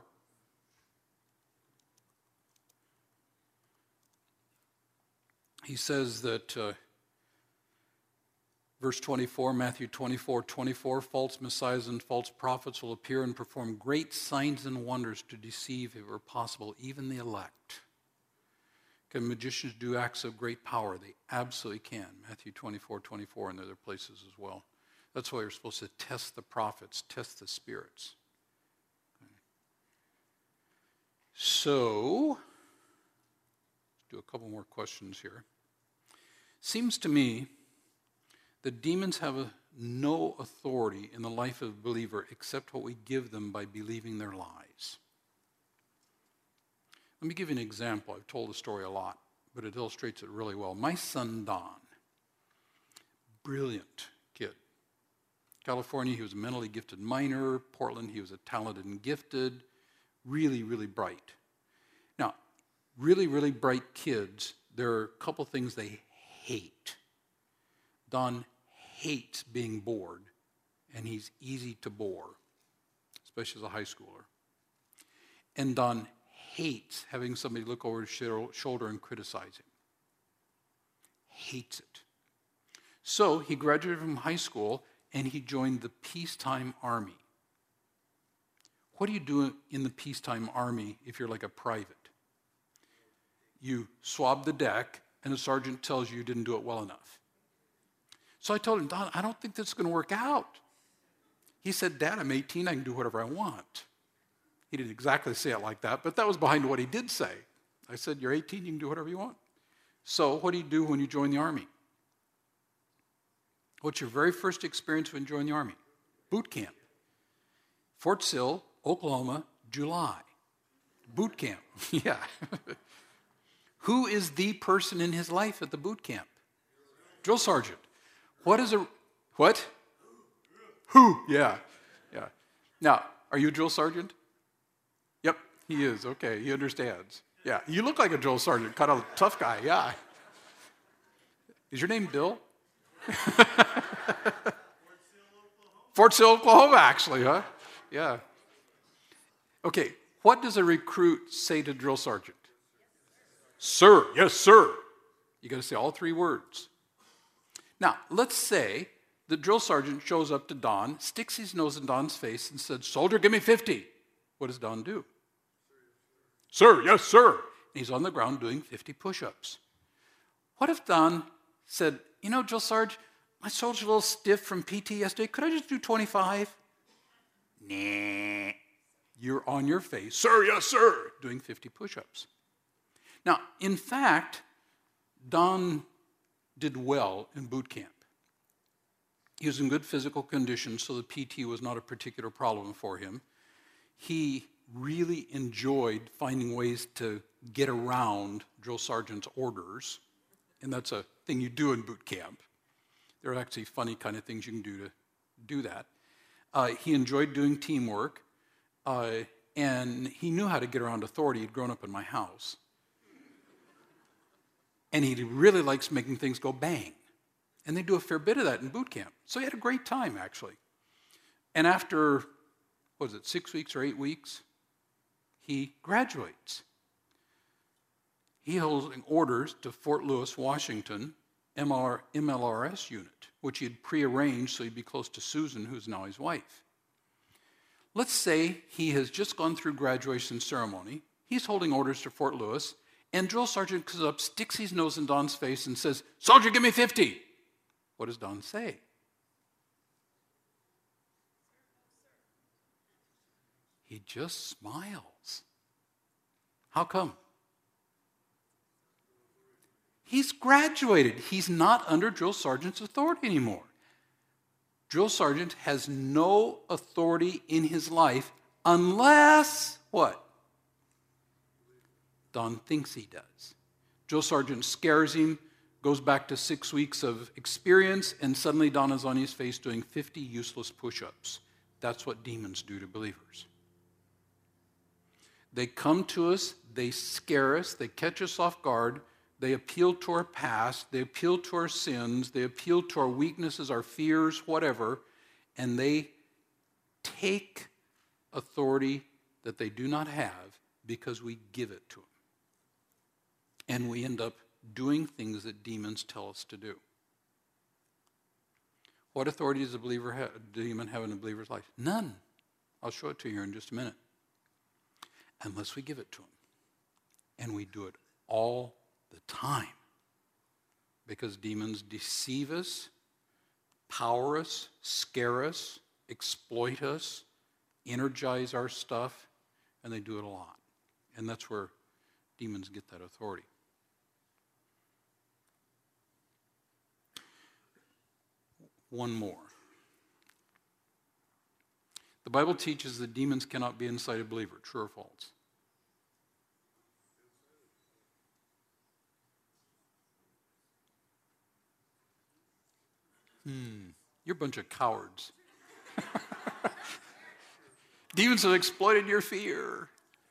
He says that, verse 24, Matthew 24, false messiahs and false prophets will appear and perform great signs and wonders to deceive, if it were possible, even the elect. Can magicians do acts of great power? They absolutely can. Matthew 24, and other places as well. That's why you're supposed to test the prophets, test the spirits. Okay. So, let's do a couple more questions here. Seems to me that demons have no authority in the life of a believer except what we give them by believing their lies. Let me give you an example. I've told the story a lot, but it illustrates it really well. My son, Don, brilliant kid. California, he was a mentally gifted minor. Portland, he was a talented and gifted. Really, really bright. Now, really, really bright kids, there are a couple things they hate. Don hates being bored, and he's easy to bore, especially as a high schooler. And Don hates having somebody look over his shoulder and criticize him. Hates it. So he graduated from high school, and he joined the peacetime army. What do you do in the peacetime army if you're like a private? You swab the deck, and the sergeant tells you didn't do it well enough. So I told him, Don, I don't think this is going to work out. He said, Dad, I'm 18, I can do whatever I want. He didn't exactly say it like that, but that was behind what he did say. I said, you're 18, you can do whatever you want. So what do you do when you join the army? What's your very first experience when you join the army? Boot camp. Fort Sill, Oklahoma, July. Boot camp. Yeah. Who is the person in his life at the boot camp? Drill sergeant. What is a, what? Who? Yeah. Yeah. Now, are you a drill sergeant? He is, okay, he understands. Yeah, you look like a drill sergeant, kind of tough guy, yeah. Is your name Bill? Fort Sill, Oklahoma, actually, huh? Yeah. Okay, what does a recruit say to drill sergeant? Sir, yes, sir. You got to say all three words. Now, let's say the drill sergeant shows up to Don, sticks his nose in Don's face, and said, "Soldier, give me 50." What does Don do? Sir, yes, sir. And he's on the ground doing 50 push-ups. What if Don said, "You know, drill sergeant, my shoulder's a little stiff from PT yesterday. Could I just do 25? Nah. You're on your face. Sir, yes, sir. Doing 50 push-ups. Now, in fact, Don did well in boot camp. He was in good physical condition, so the PT was not a particular problem for him. He really enjoyed finding ways to get around drill sergeant's orders, and that's a thing you do in boot camp. There are actually funny kind of things you can do to do that. He enjoyed doing teamwork, and he knew how to get around authority. He'd grown up in my house. And he really likes making things go bang. And they do a fair bit of that in boot camp. So he had a great time, actually. And after, 6 weeks or 8 weeks, he graduates. He holds orders to Fort Lewis, Washington, MLRS unit, which he had prearranged so he'd be close to Susan, who's now his wife. Let's say he has just gone through graduation ceremony. He's holding orders to Fort Lewis, and drill sergeant comes up, sticks his nose in Don's face, and says, "Soldier, give me 50." What does Don say? He just smiles. How come? He's graduated. He's not under drill sergeant's authority anymore. Drill sergeant has no authority in his life unless what? Don thinks he does. Drill sergeant scares him, goes back to 6 weeks of experience, and suddenly Don is on his face doing 50 useless push-ups. That's what demons do to believers. They come to us, they scare us, they catch us off guard, they appeal to our past, they appeal to our sins, they appeal to our weaknesses, our fears, whatever, and they take authority that they do not have because we give it to them. And we end up doing things that demons tell us to do. What authority does a demon have in a believer's life? None. I'll show it to you here in just a minute. Unless we give it to him. And we do it all the time. Because demons deceive us, power us, scare us, exploit us, energize our stuff, and they do it a lot. And that's where demons get that authority. One more. The Bible teaches that demons cannot be inside a believer. True or false? You're a bunch of cowards. Demons have exploited your fear.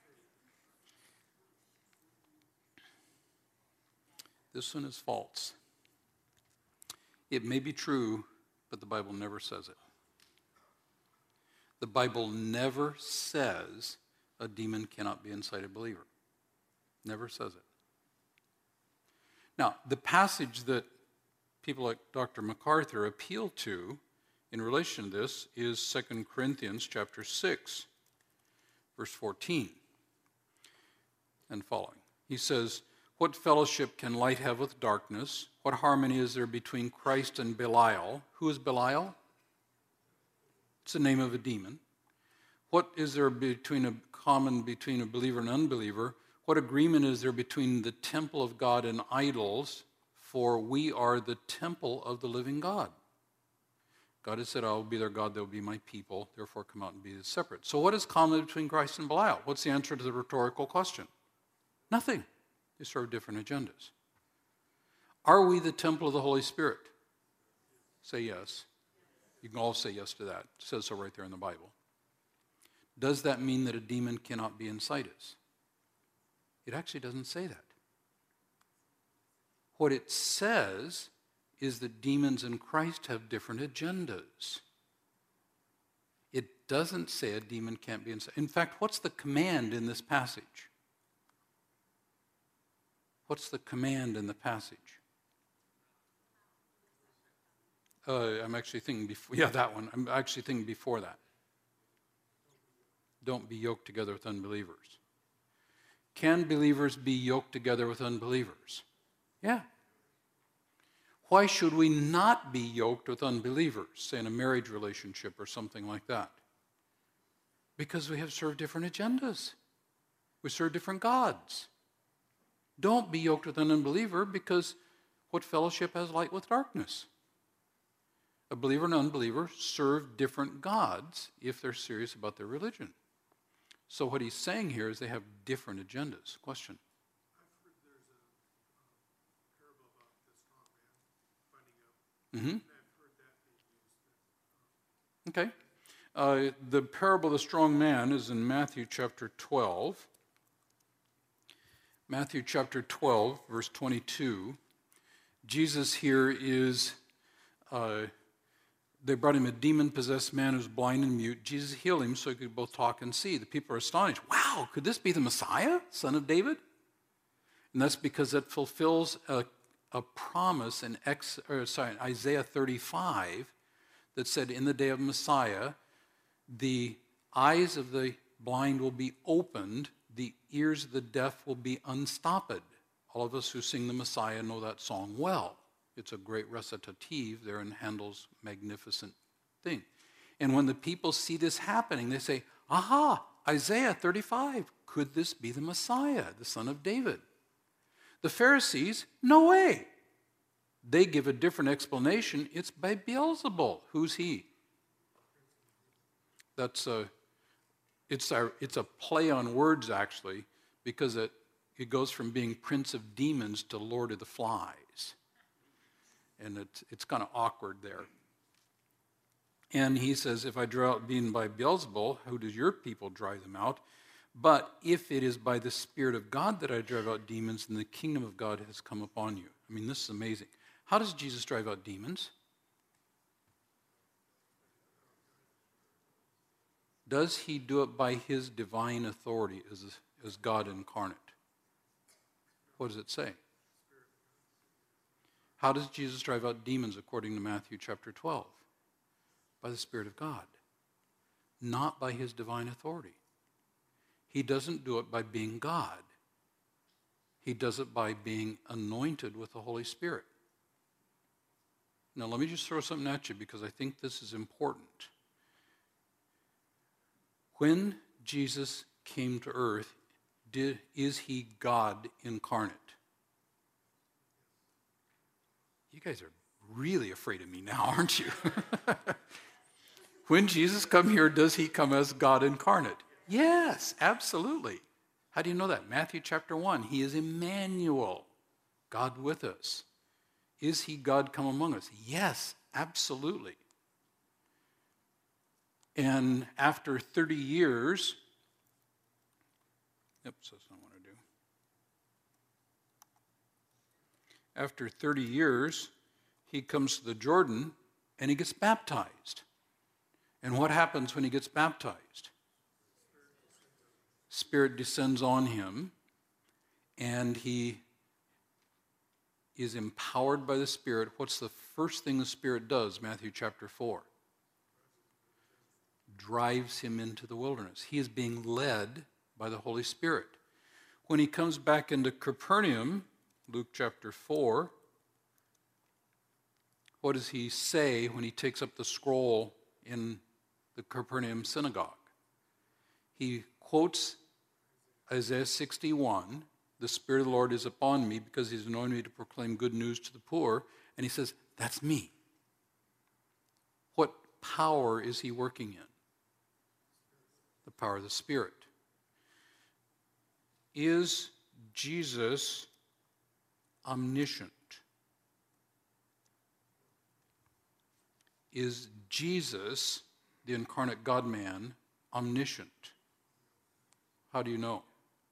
This one is false. It may be true, but the Bible never says it. The Bible never says a demon cannot be inside a believer. Never says it. Now, the passage that people like Dr. MacArthur appeal to in relation to this is 2 Corinthians chapter 6, verse 14 and following. He says, "What fellowship can light have with darkness? What harmony is there between Christ and Belial?" Who is Belial? It's the name of a demon. What is there common between a believer and unbeliever? What agreement is there between the temple of God and idols? For we are the temple of the living God. God has said, "I will be their God, they will be my people. Therefore come out and be separate." So what is common between Christ and Belial? What's the answer to the rhetorical question? Nothing. They serve different agendas. Are we the temple of the Holy Spirit? Say yes. You can all say yes to that. It says so right there in the Bible. Does that mean that a demon cannot be inside us? It actually doesn't say that. What it says is that demons in Christ have different agendas. It doesn't say a demon can't be inside. In fact, what's the command in this passage? What's the command in the passage? I'm actually thinking before, that one. I'm actually thinking before that. Don't be yoked together with unbelievers. Can believers be yoked together with unbelievers? Yeah. Why should we not be yoked with unbelievers, say in a marriage relationship or something like that? Because we have served different agendas. We serve different gods. Don't be yoked with an unbeliever, because what fellowship has light with darkness? A believer and unbeliever serve different gods if they're serious about their religion. So what he's saying here is they have different agendas. Question? I've heard there's a parable about the strong man finding out. And I've heard that being used. Okay. The parable of the strong man is in Matthew chapter 12. Matthew chapter 12, verse 22. Jesus here is, they brought him a demon-possessed man who's blind and mute. Jesus healed him so he could both talk and see. The people are astonished. Wow, could this be the Messiah, son of David? And that's because it fulfills a promise in Isaiah 35 that said, in the day of Messiah, the eyes of the blind will be opened, the ears of the deaf will be unstopped. All of us who sing the Messiah know that song well. It's a great recitative there in Handel's magnificent thing. And when the people see this happening, they say, aha, Isaiah 35, could this be the Messiah, the son of David? The Pharisees, no way. They give a different explanation. It's by Beelzebul. Who's he? It's a play on words, actually, because it goes from being prince of demons to lord of the flies. And it's kind of awkward there. And he says, if I draw out demons by Beelzebul, how does your people drive them out? But if it is by the Spirit of God that I drive out demons, then the kingdom of God has come upon you. I mean, this is amazing. How does Jesus drive out demons? Does he do it by his divine authority as God incarnate? What does it say? How does Jesus drive out demons according to Matthew chapter 12? By the Spirit of God, not by his divine authority. He doesn't do it by being God. He does it by being anointed with the Holy Spirit. Now, let me just throw something at you because I think this is important. When Jesus came to earth, is he God incarnate? You guys are really afraid of me now, aren't you? When Jesus come here, does he come as God incarnate? Yes, absolutely. How do you know that? Matthew chapter 1, he is Emmanuel, God with us. Is he God come among us? Yes, absolutely. And after 30 years, that's not what I want to do. After 30 years, he comes to the Jordan and he gets baptized. And what happens when he gets baptized? Spirit descends on him, and he is empowered by the Spirit. What's the first thing the Spirit does? Matthew chapter 4. Drives him into the wilderness. He is being led by the Holy Spirit. When he comes back into Capernaum, Luke chapter 4, what does he say when he takes up the scroll in the Capernaum synagogue? He quotes Isaiah 61, the Spirit of the Lord is upon me because he's anointed me to proclaim good news to the poor. And he says, that's me. What power is he working in? The power of the Spirit. Is Jesus omniscient? Is Jesus, the incarnate God-man, omniscient? How do you know?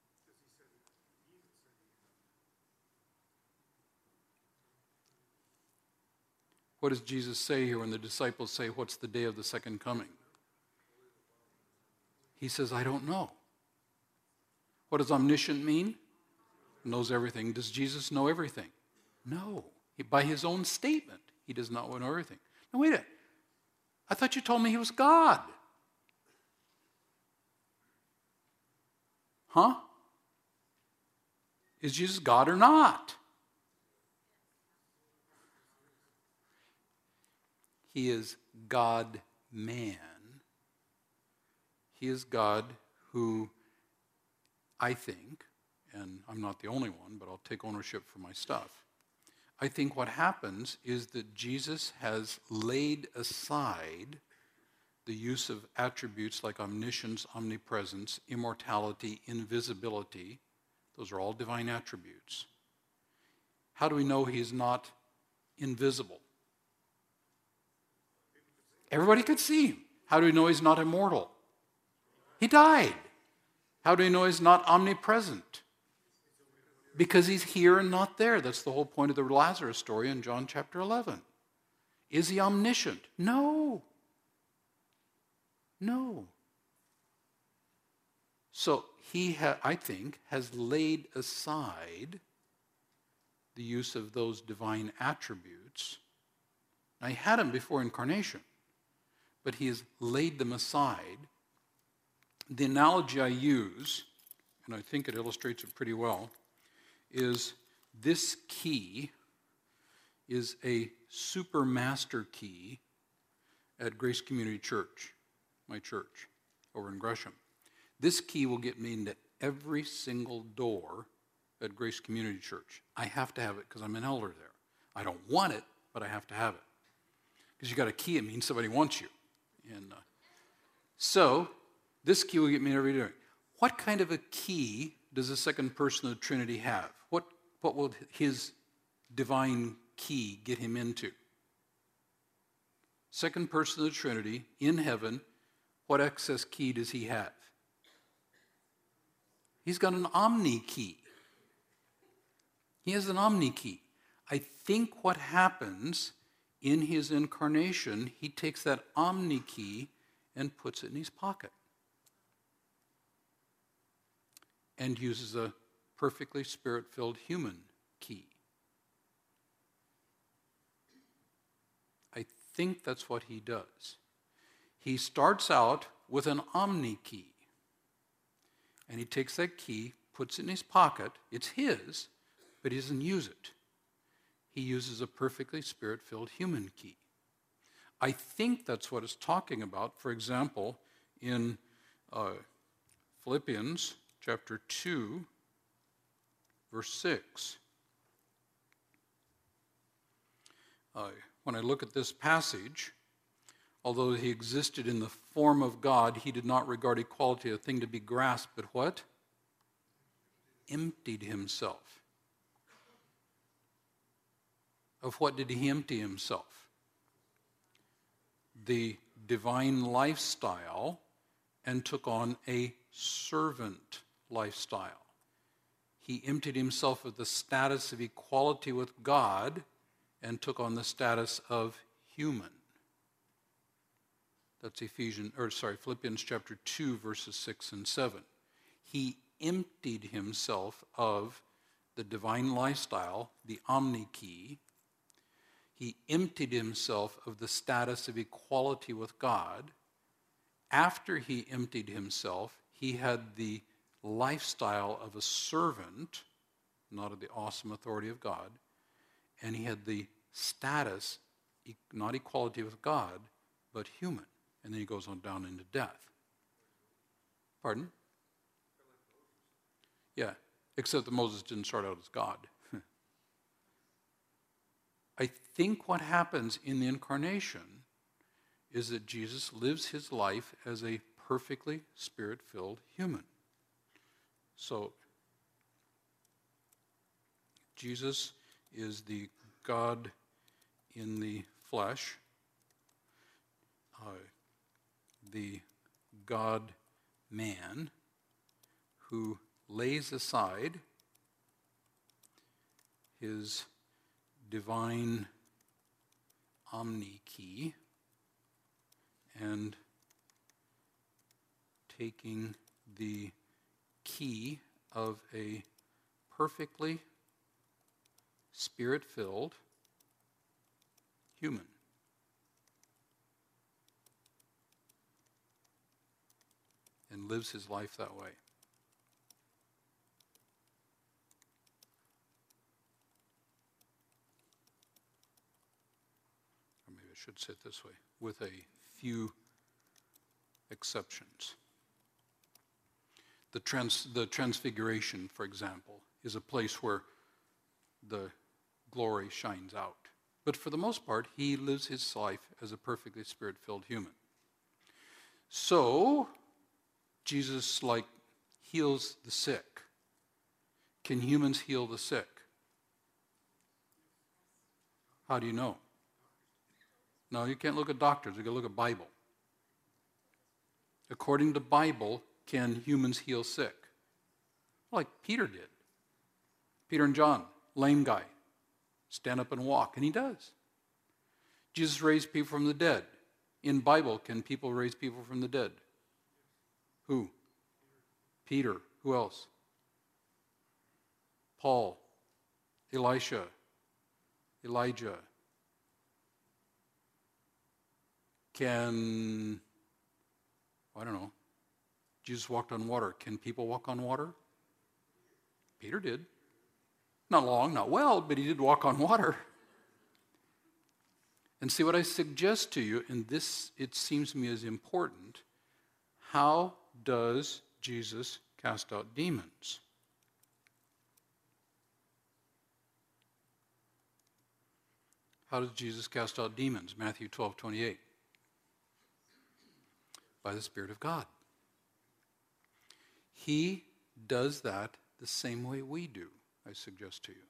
What does Jesus say here when the disciples say, what's the day of the second coming? He says, I don't know. What does omniscient mean? Knows everything. Does Jesus know everything? No. By his own statement, he does not know everything. Now wait a minute. I thought you told me he was God. Huh? Is Jesus God or not? He is God-man. He is God who, I think, and I'm not the only one, but I'll take ownership for my stuff. I think what happens is that Jesus has laid aside the use of attributes like omniscience, omnipresence, immortality, invisibility. Those are all divine attributes. How do we know he is not invisible? Everybody could see him. How do we know he's not immortal? He died. How do we know he's not omnipresent? Because he's here and not there. That's the whole point of the Lazarus story in John chapter 11. Is he omniscient? No. No. So he, I think, has laid aside the use of those divine attributes. Now, he had them before incarnation, but he has laid them aside. The analogy I use, and I think it illustrates it pretty well, is this key is a super master key at Grace Community Church, my church over in Gresham. This key will get me into every single door at Grace Community Church. I have to have it because I'm an elder there. I don't want it, but I have to have it. Because you got a key, it means somebody wants you. And so this key will get me every door. What kind of a key does the second person of the Trinity have? What will his divine key get him into? Second person of the Trinity in heaven, what access key does he have? He's got an omni key. He has an omni key. I think what happens in his incarnation, he takes that omni key and puts it in his pocket. And uses a perfectly spirit-filled human key. I think that's what he does. He starts out with an omni key. And he takes that key, puts it in his pocket. It's his, but he doesn't use it. He uses a perfectly spirit-filled human key. I think that's what it's talking about. For example, in Philippians chapter 2, verse 6. When I look at this passage, although he existed in the form of God, he did not regard equality a thing to be grasped, but what? Emptied himself. Of what did he empty himself? The divine lifestyle, and took on a servant lifestyle. He emptied himself of the status of equality with God and took on the status of human. That's Philippians chapter 2, verses 6 and 7. He emptied himself of the divine lifestyle, the omni key. He emptied himself of the status of equality with God. After he emptied himself, he had the lifestyle of a servant, not of the awesome authority of God, and he had the status, not equality with God, but human. And then he goes on down into death. Pardon? Yeah, except that Moses didn't start out as God. I think what happens in the incarnation is that Jesus lives his life as a perfectly spirit-filled human. So, Jesus is the God in the flesh, the God man who lays aside his divine omni-key and taking the key of a perfectly spirit-filled human. And lives his life that way. Or maybe I should say it this way, with a few exceptions. The Transfiguration, for example, is a place where the glory shines out. But for the most part, he lives his life as a perfectly spirit-filled human. So, Jesus, heals the sick. Can humans heal the sick? How do you know? No, you can't look at doctors. You can look at Bible. According to Bible, can humans heal sick? Like Peter did. Peter and John, lame guy, stand up and walk, and he does. Jesus raised people from the dead. In Bible, can people raise people from the dead? Who? Peter. Who else? Paul, Elisha, Elijah. Can, I don't know, Jesus walked on water. Can people walk on water? Peter did. Not long, not well, but he did walk on water. And see, what I suggest to you, and this, it seems to me, is important. How does Jesus cast out demons? How does Jesus cast out demons? Matthew 12:28. By the Spirit of God. He does that the same way we do, I suggest to you.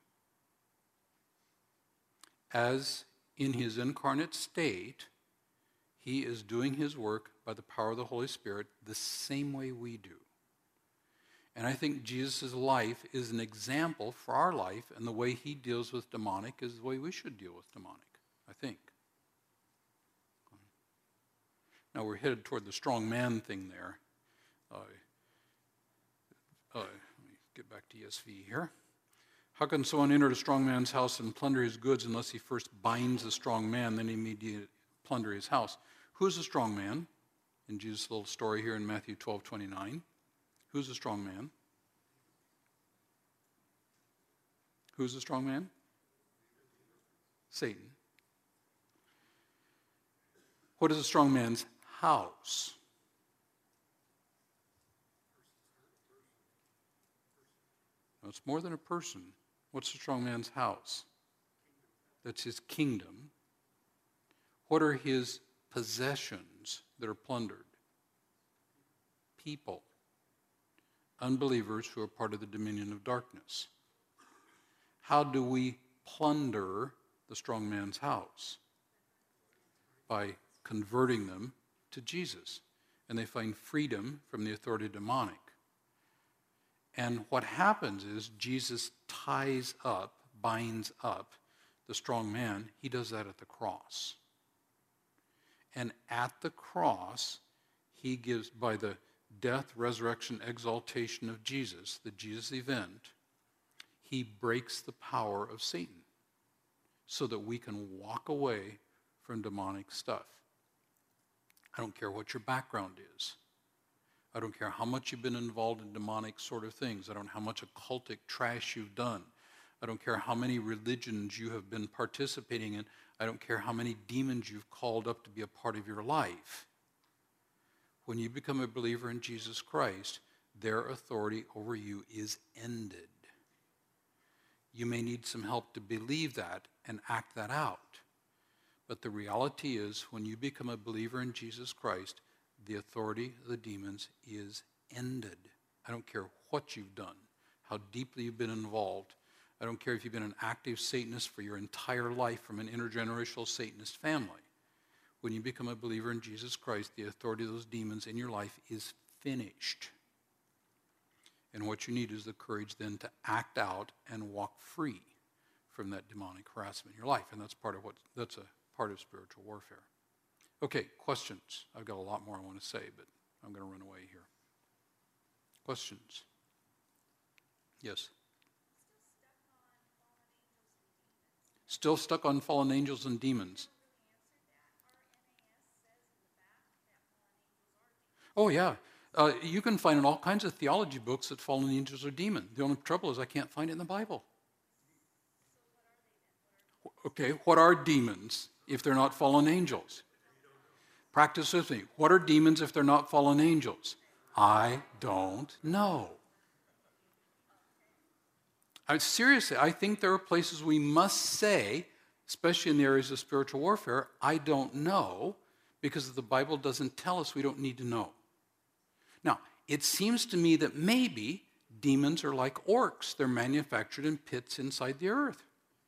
As in his incarnate state, he is doing his work by the power of the Holy Spirit the same way we do. And I think Jesus' life is an example for our life, and the way he deals with demonic is the way we should deal with demonic, I think. Now we're headed toward the strong man thing there. Let me get back to ESV here. How can someone enter a strong man's house and plunder his goods unless he first binds the strong man, then immediately plunder his house? Who's the strong man? In Jesus' little story here in Matthew 12:29. Who's the strong man? Who's the strong man? Satan. What is a strong man's house? No, it's more than a person. What's a strong man's house? That's his kingdom. What are his possessions that are plundered? People. Unbelievers who are part of the dominion of darkness. How do we plunder the strong man's house? By converting them to Jesus. And they find freedom from the authority of demonic. And what happens is Jesus ties up, binds up the strong man. He does that at the cross. And at the cross, he gives, by the death, resurrection, exaltation of Jesus, the Jesus event, he breaks the power of Satan so that we can walk away from demonic stuff. I don't care what your background is. I don't care how much you've been involved in demonic sort of things. I don't know how much occultic trash you've done. I don't care how many religions you have been participating in. I don't care how many demons you've called up to be a part of your life. When you become a believer in Jesus Christ, their authority over you is ended. You may need some help to believe that and act that out. But the reality is, when you become a believer in Jesus Christ, the authority of the demons is ended. I don't care what you've done, how deeply you've been involved. I don't care if you've been an active Satanist for your entire life from an intergenerational Satanist family. when you become a believer in Jesus Christ, the authority of those demons in your life is finished. And what you need is the courage then to act out and walk free from that demonic harassment in your life. And that's a part of spiritual warfare. Okay, questions. I've got a lot more I want to say, but I'm going to run away here. Questions? Yes? Still stuck on fallen angels and demons. Oh, yeah. You can find in all kinds of theology books that fallen angels are demons. The only trouble is I can't find it in the Bible. Okay, what are demons if they're not fallen angels? Practice with me. What are demons if they're not fallen angels? I don't know. Seriously, I think there are places we must say, especially in the areas of spiritual warfare, I don't know, because the Bible doesn't tell us we don't need to know. Now, it seems to me that maybe demons are like orcs. They're manufactured in pits inside the earth.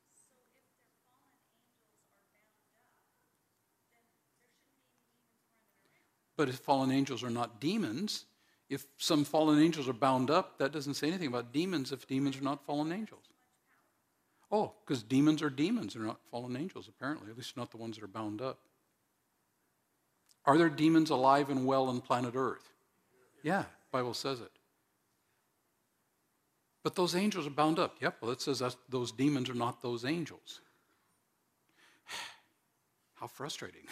But if fallen angels are not demons, if some fallen angels are bound up, that doesn't say anything about demons if demons are not fallen angels. Oh, because demons are demons. They're not fallen angels, apparently, at least not the ones that are bound up. Are there demons alive and well on planet Earth? Yeah, the Bible says it. But those angels are bound up. Yep, well, it says those demons are not those angels. How frustrating.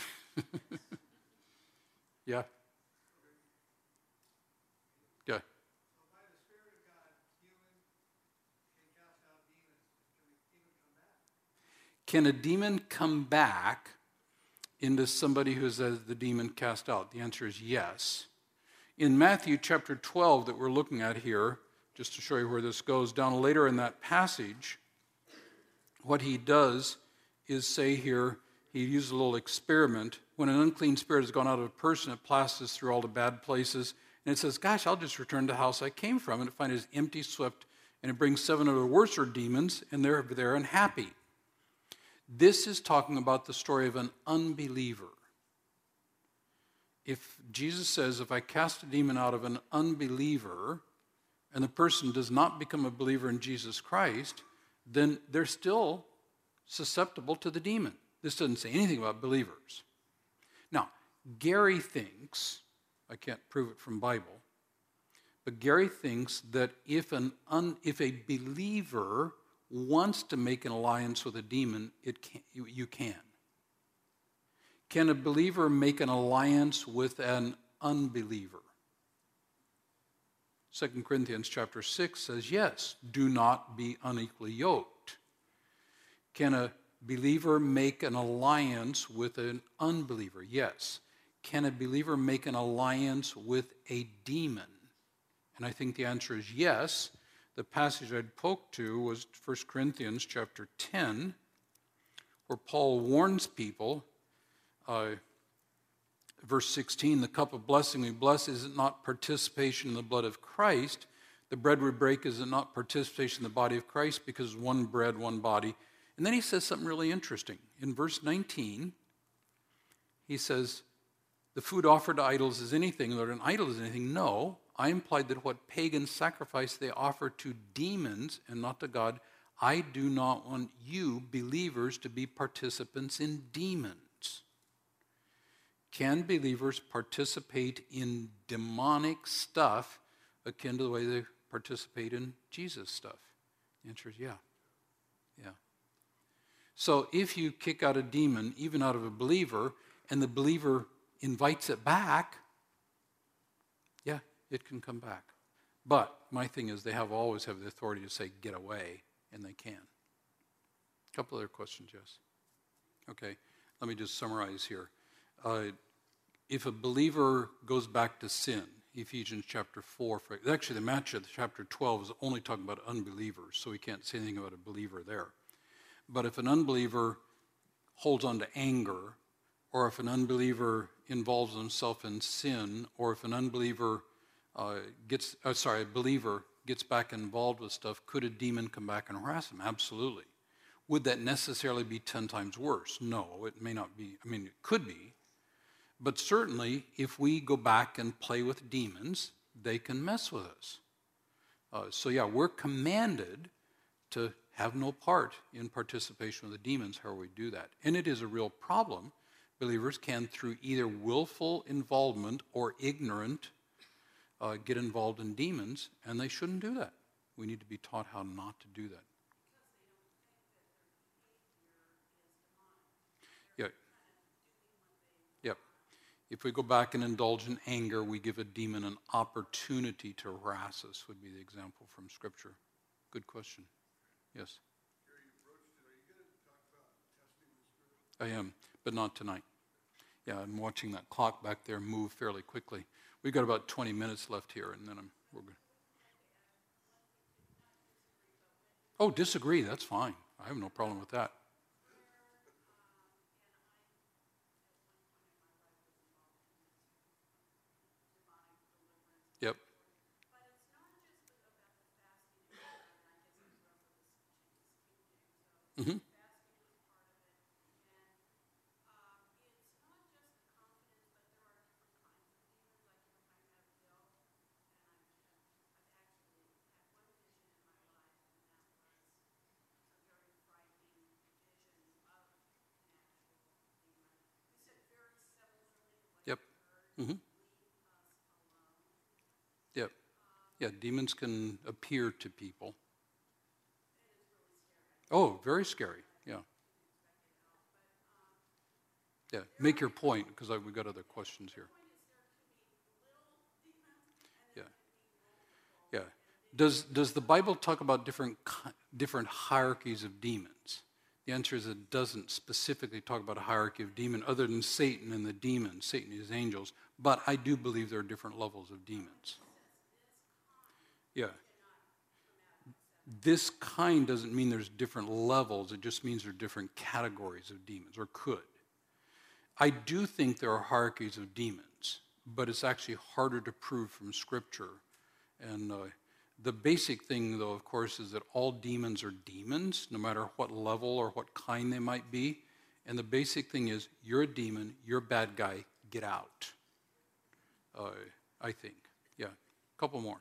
Yeah. Yeah. So by the Spirit of God, healing can cast out demons. Can a demon come back? Can a demon come back into somebody who has the demon cast out? The answer is yes. In Matthew chapter 12 that we're looking at here, just to show you where this goes, down later in that passage, what he does is say here, he uses a little experiment. When an unclean spirit has gone out of a person, it passes through all the bad places, and it says, gosh, I'll just return to the house I came from, and it finds it empty, swept, and it brings 7 other worser demons, and they're there and happy. This is talking about the story of an unbeliever. If Jesus says, if I cast a demon out of an unbeliever, and the person does not become a believer in Jesus Christ, then they're still susceptible to the demon. This doesn't say anything about believers. Now, Gary thinks, I can't prove it from Bible, but Gary thinks that if a believer wants to make an alliance with a demon, you can. Can a believer make an alliance with an unbeliever? 2 Corinthians chapter 6 says, yes, do not be unequally yoked. Can a believer make an alliance with an unbeliever? Yes. Can a believer make an alliance with a demon? And I think the answer is yes. The passage I'd poked to was 1 Corinthians chapter 10, where Paul warns people, verse 16, the cup of blessing we bless, is it not participation in the blood of Christ? The bread we break, is it not participation in the body of Christ? Because one bread, one body. And then he says something really interesting. In verse 19, he says, the food offered to idols is anything, Lord, an idol is anything. No, I implied that what pagan sacrifice they offer to demons and not to God, I do not want you, believers, to be participants in demons. Can believers participate in demonic stuff akin to the way they participate in Jesus stuff? The answer is yeah. Yeah. So if you kick out a demon, even out of a believer, and the believer invites it back, yeah, it can come back. But my thing is they always have the authority to say, get away, and they can. A couple other questions, yes? Okay, let me just summarize here. If a believer goes back to sin, Ephesians chapter 4, actually the match of chapter 12 is only talking about unbelievers, so we can't say anything about a believer there. But if an unbeliever holds on to anger, or if an unbeliever involves himself in sin, or if an unbeliever a believer gets back involved with stuff, could a demon come back and harass him? Absolutely. Would that necessarily be 10 times worse? No, it may not be. I mean, it could be, But certainly, if we go back and play with demons, they can mess with us. So yeah, we're commanded to have no part in participation with the demons, however we do that. And it is a real problem. Believers can, through either willful involvement or ignorant, get involved in demons, and they shouldn't do that. We need to be taught how not to do that. Yeah. Yep. If we go back and indulge in anger, we give a demon an opportunity to harass us, would be the example from Scripture. Good question. Yes? I am, but not tonight. Yeah, I'm watching that clock back there move fairly quickly. We've got about 20 minutes left here, and then we're good. Oh, disagree, that's fine. I have no problem with that. Yep. Mm-hmm. Yep. Mm-hmm. Yep. Yeah, demons can appear to people. Oh, very scary. Yeah. Yeah. Make your point, because we've got other questions here. Yeah. Yeah. Does the Bible talk about different hierarchies of demons? The answer is it doesn't specifically talk about a hierarchy of demon other than Satan and the demons. Satan is angels. But I do believe there are different levels of demons. Yeah. This kind doesn't mean there's different levels. It just means there are different categories of demons, or could. I do think there are hierarchies of demons, but it's actually harder to prove from Scripture. And the basic thing, though, of course, is that all demons are demons, no matter what level or what kind they might be. And the basic thing is, you're a demon, you're a bad guy, get out. I think. Yeah. A couple more.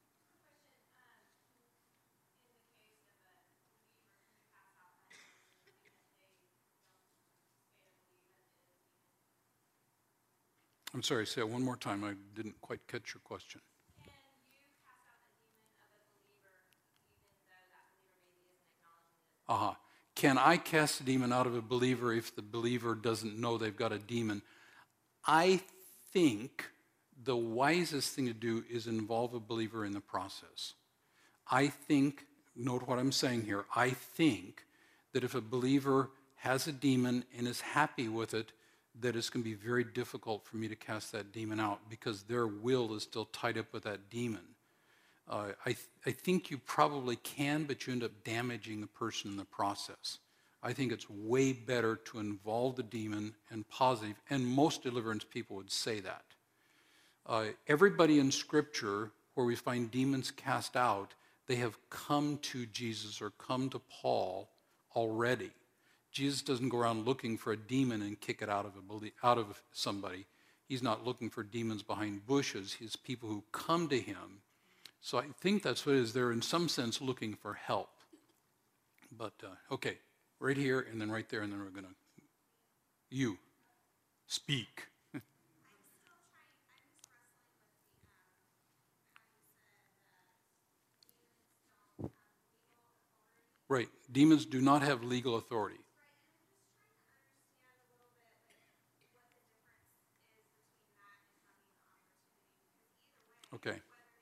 I'm sorry, say it one more time. I didn't quite catch your question. Can you cast out a demon of a believer even though that believer maybe isn't acknowledging it? Can I cast a demon out of a believer if the believer doesn't know they've got a demon? I think the wisest thing to do is involve a believer in the process. I think, note what I'm saying here, I think that if a believer has a demon and is happy with it, that it's going to be very difficult for me to cast that demon out because their will is still tied up with that demon. I think you probably can, but you end up damaging the person in the process. I think it's way better to involve the demon and positive, and most deliverance people would say that. Everybody in Scripture where we find demons cast out, they have come to Jesus or come to Paul already. Jesus doesn't go around looking for a demon and kick it out of somebody. He's not looking for demons behind bushes. He's people who come to him. So I think that's what it is. They're in some sense looking for help. But, okay, right here and then right there, and then we're going to, you, speak. Right, demons do not have legal authority. Okay.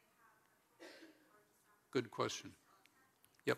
Good question. Yep.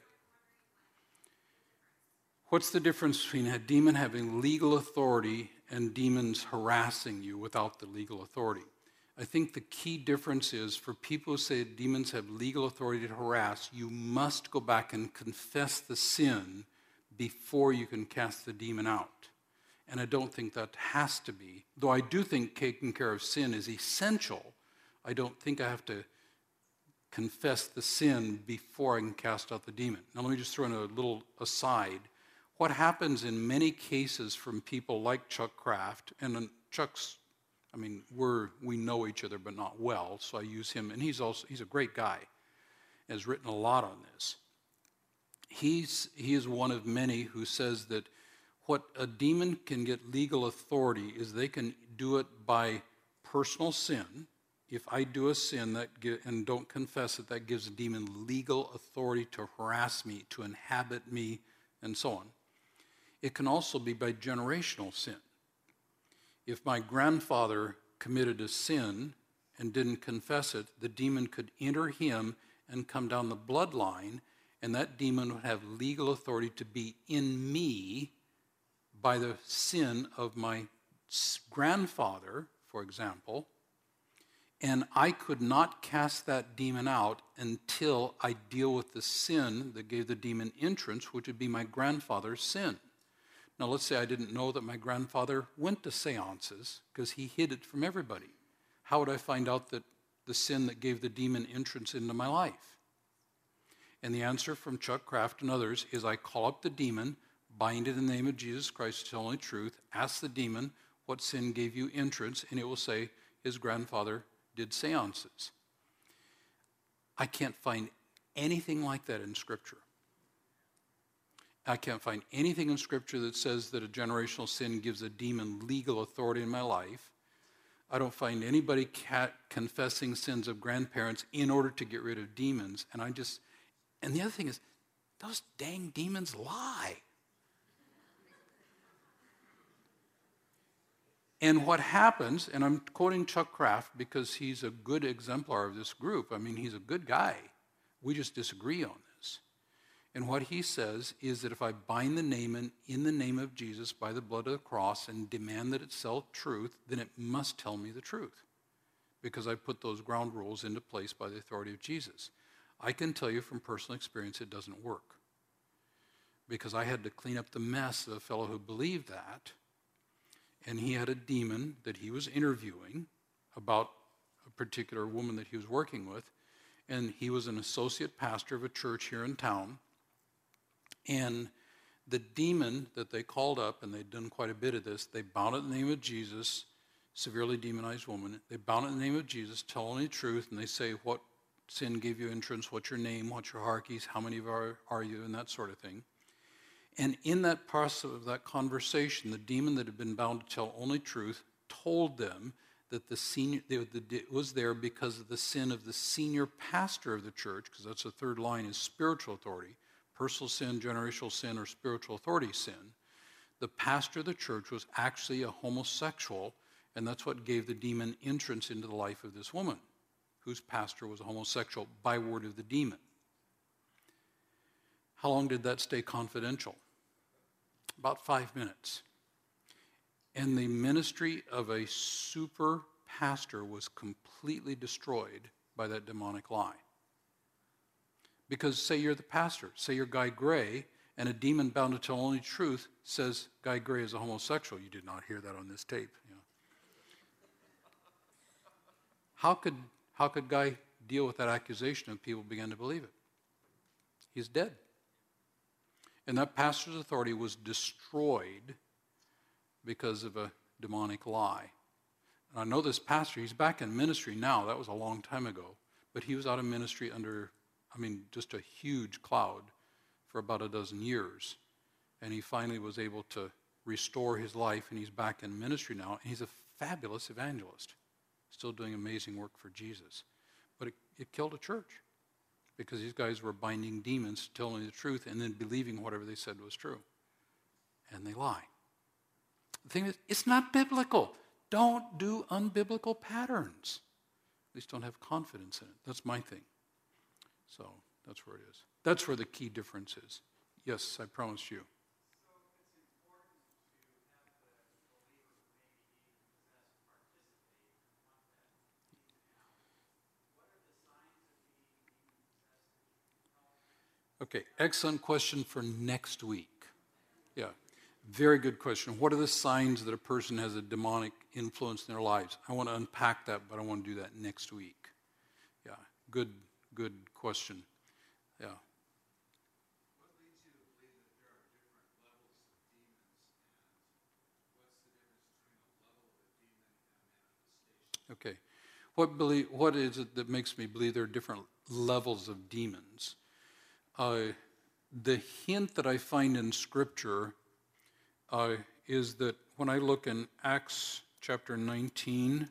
What's the difference between a demon having legal authority and demons harassing you without the legal authority? I think the key difference is for people who say demons have legal authority to harass, you must go back and confess the sin before you can cast the demon out. And I don't think that has to be, though I do think taking care of sin is essential. I don't think I have to confess the sin before I can cast out the demon. Now let me just throw in a little aside. What happens in many cases from people like Chuck Kraft, and Chuck's I mean, we know each other, but not well, so I use him, and he's a great guy, has written a lot on this. He is one of many who says that what a demon can get legal authority is they can do it by personal sin. If I do a sin and don't confess it, that gives a demon legal authority to harass me, to inhabit me, and so on. It can also be by generational sin. If my grandfather committed a sin and didn't confess it, the demon could enter him and come down the bloodline, and that demon would have legal authority to be in me by the sin of my grandfather, for example, and I could not cast that demon out until I deal with the sin that gave the demon entrance, which would be my grandfather's sin. Now, let's say I didn't know that my grandfather went to seances because he hid it from everybody. How would I find out that the sin that gave the demon entrance into my life? And the answer from Chuck Kraft and others is I call up the demon, bind it in the name of Jesus Christ, tell only truth, ask the demon what sin gave you entrance, and it will say his grandfather did seances. I can't find anything like that in Scripture. I can't find anything in Scripture that says that a generational sin gives a demon legal authority in my life. I don't find anybody confessing sins of grandparents in order to get rid of demons. And the other thing is, those dang demons lie. And what happens, and I'm quoting Chuck Kraft because he's a good exemplar of this group. I mean, he's a good guy. We just disagree on this. And what he says is that if I bind the name in the name of Jesus by the blood of the cross and demand that it tell truth, then it must tell me the truth because I put those ground rules into place by the authority of Jesus. I can tell you from personal experience it doesn't work because I had to clean up the mess of a fellow who believed that. And he had a demon that he was interviewing about a particular woman that he was working with. And he was an associate pastor of a church here in town. And the demon that they called up, and they'd done quite a bit of this, they bound it in the name of Jesus, severely demonized woman. They bound it in the name of Jesus, tell only the truth, and they say, what sin gave you entrance, what's your name, what's your hierarchies, how many are you, and that sort of thing. And in that process of that conversation, the demon that had been bound to tell only truth told them that it was there because of the sin of the senior pastor of the church, because that's the third line is spiritual authority, personal sin, generational sin, or spiritual authority sin. The pastor of the church was actually a homosexual, and that's what gave the demon entrance into the life of this woman, whose pastor was a homosexual by word of the demon. How long did that stay confidential? About 5 minutes. And the ministry of a super pastor was completely destroyed by that demonic lie. Because say you're the pastor, say you're Guy Gray, and a demon bound to tell only truth says Guy Gray is a homosexual. You did not hear that on this tape. You know. How could Guy deal with that accusation if people began to believe it? He's dead. And that pastor's authority was destroyed because of a demonic lie. And I know this pastor, he's back in ministry now. That was a long time ago. But he was out of ministry under, just a huge cloud for about a dozen years. And he finally was able to restore his life, and he's back in ministry now. And he's a fabulous evangelist, still doing amazing work for Jesus. But it killed a church. Because these guys were binding demons, telling the truth, and then believing whatever they said was true. And they lie. The thing is, it's not biblical. Don't do unbiblical patterns. At least don't have confidence in it. That's my thing. So that's where it is. That's where the key difference is. Yes, I promise you. Okay, excellent question for next week. Yeah, very good question. What are the signs that a person has a demonic influence in their lives? I want to unpack that, but I want to do that next week. Yeah, good question. Yeah. What leads you to believe that there are different levels of demons, and what's the difference between a level of a demon and a Okay. What is it that makes me believe there are different levels of demons? The hint that I find in Scripture is that when I look in Acts chapter 19,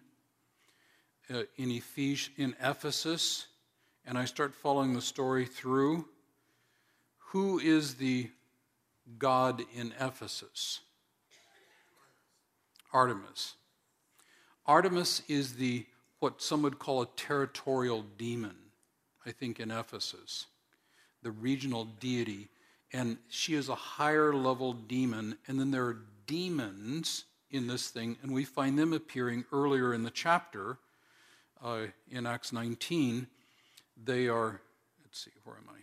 in Ephesus, and I start following the story through, who is the god in Ephesus? Artemis. Artemis is what some would call a territorial demon, I think, in Ephesus, the regional deity. And she is a higher level demon. And then there are demons in this thing, and we find them appearing earlier in the chapter in Acts 19. They are, let's see, where am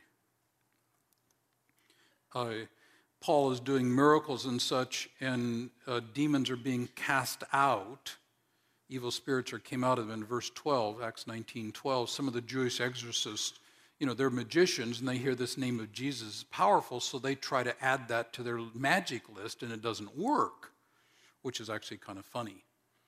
I? Paul is doing miracles and such, and demons are being cast out. Evil spirits came out of them in verse 12, Acts 19:12. Some of the Jewish exorcists, they're magicians, and they hear this name of Jesus is powerful, so they try to add that to their magic list, and it doesn't work, which is actually kind of funny.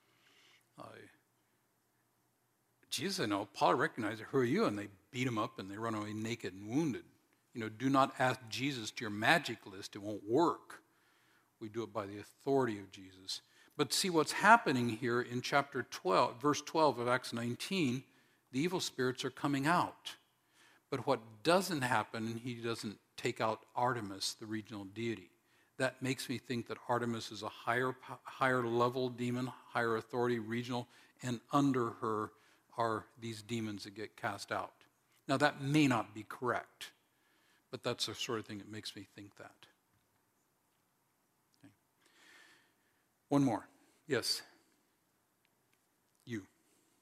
Jesus, I know, Paul recognized it. Who are you? And they beat him up, and they run away naked and wounded. Do not add Jesus to your magic list. It won't work. We do it by the authority of Jesus. But see what's happening here in chapter 12, verse 12 of Acts 19, the evil spirits are coming out. But what doesn't happen, he doesn't take out Artemis, the regional deity. That makes me think that Artemis is a higher level demon, higher authority, regional, and under her are these demons that get cast out. Now that may not be correct, but that's the sort of thing that makes me think that. Okay. One more. Yes. You.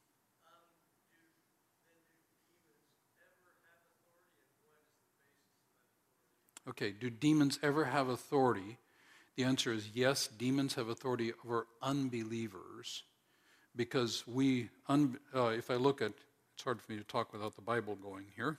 Okay, do demons ever have authority? The answer is yes, demons have authority over unbelievers. Because if I look at, it's hard for me to talk without the Bible going here.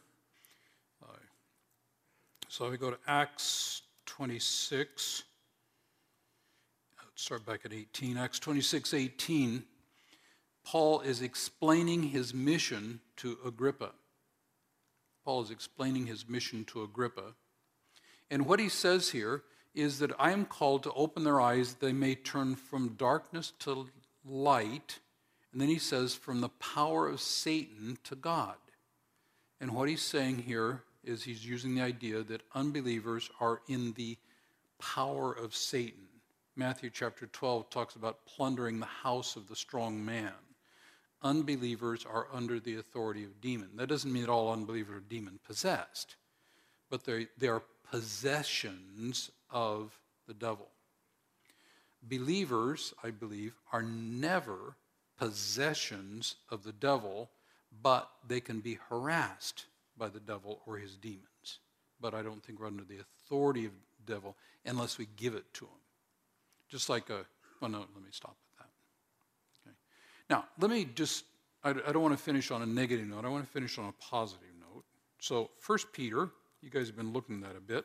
So we go to Acts 26. Let's start back at 18. Acts 26:18. Paul is explaining his mission to Agrippa. Paul is explaining his mission to Agrippa. And what he says here is that I am called to open their eyes that they may turn from darkness to light, and then he says from the power of Satan to God. And what he's saying here is he's using the idea that unbelievers are in the power of Satan. Matthew chapter 12 talks about plundering the house of the strong man. Unbelievers are under the authority of demon. That doesn't mean that all unbelievers are demon possessed, but they are possessions of the devil. Believers, I believe, are never possessions of the devil, but they can be harassed by the devil or his demons. But I don't think we're under the authority of the devil unless we give it to him. Just like let me stop at that. Okay. Now, let me just, I don't want to finish on a negative note. I want to finish on a positive note. So 1 Peter, you guys have been looking at that a bit.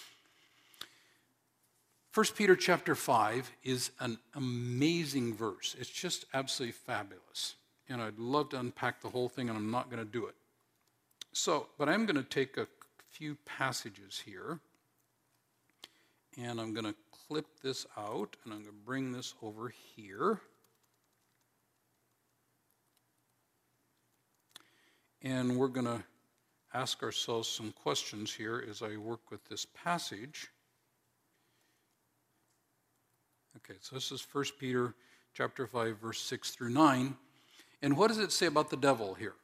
1 Peter chapter 5 is an amazing verse. It's just absolutely fabulous. And I'd love to unpack the whole thing, and I'm not going to do it. But I'm going to take a few passages here, and I'm going to clip this out, and I'm going to bring this over here. And we're going to ask ourselves some questions here as I work with this passage. Okay, so this is 1 Peter chapter 5, verse 6 through 9. And what does it say about the devil here?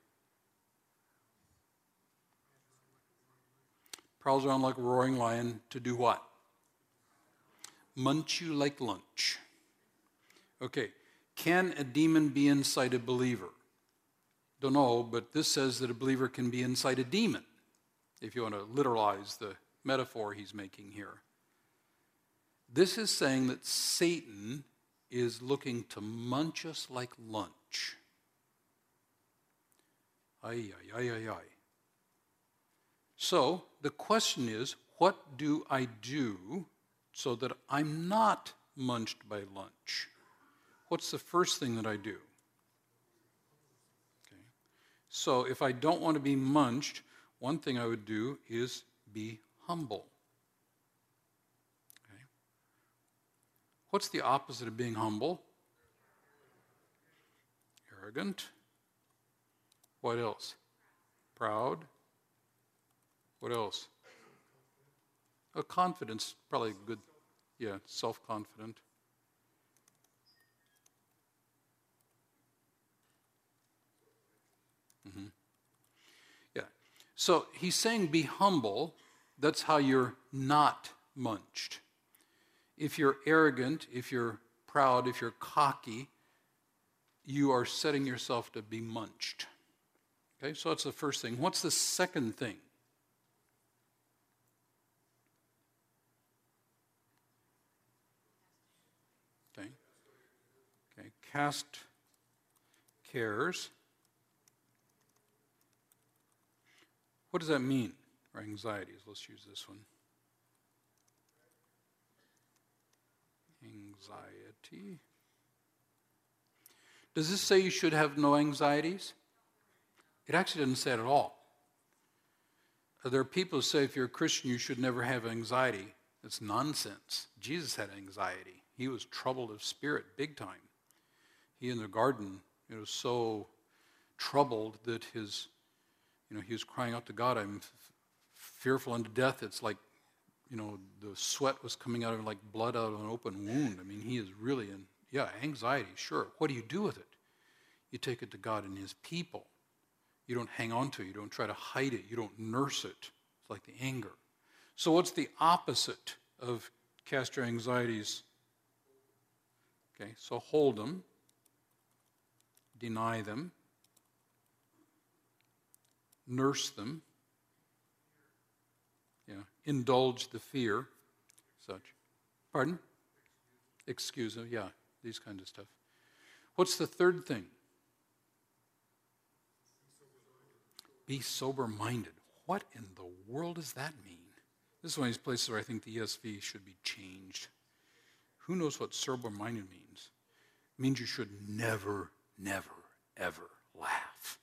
Prowls around like a roaring lion to do what? Munch you like lunch. Okay, can a demon be inside a believer? Don't know, but this says that a believer can be inside a demon, if you want to literalize the metaphor he's making here. This is saying that Satan is looking to munch us like lunch. Ay, ay, ay, ay, ay. So the question is, what do I do so that I'm not munched by lunch? What's the first thing that I do? So if I don't want to be munched, one thing I would do is be humble. Okay. What's the opposite of being humble? Arrogant. What else? Proud. What else? Confidence, probably good. Yeah, self-confident. Yeah. So he's saying be humble. That's how you're not munched. If you're arrogant, if you're proud, if you're cocky, you are setting yourself to be munched. Okay, so that's the first thing. What's the second thing? Okay, cast cares. What does that mean? Or anxieties. Let's use this one. Anxiety. Does this say you should have no anxieties? It actually doesn't say it at all. There are people who say if you're a Christian, you should never have anxiety. It's nonsense. Jesus had anxiety. He was troubled of spirit, big time. He in the garden, was so troubled that he was crying out to God, I'm fearful unto death. It's like, the sweat was coming out of him like blood out of an open wound. I mean, he is really anxiety, sure. What do you do with it? You take it to God and his people. You don't hang on to it. You don't try to hide it. You don't nurse it. It's like the anger. So what's the opposite of cast your anxieties? Okay, so hold them. Deny them. Nurse them. Indulge the fear. Such. Pardon? Excuse them. Yeah, these kinds of stuff. What's the third thing? Be sober-minded. What in the world does that mean? This is one of these places where I think the ESV should be changed. Who knows what sober-minded means? It means you should never, never, ever laugh.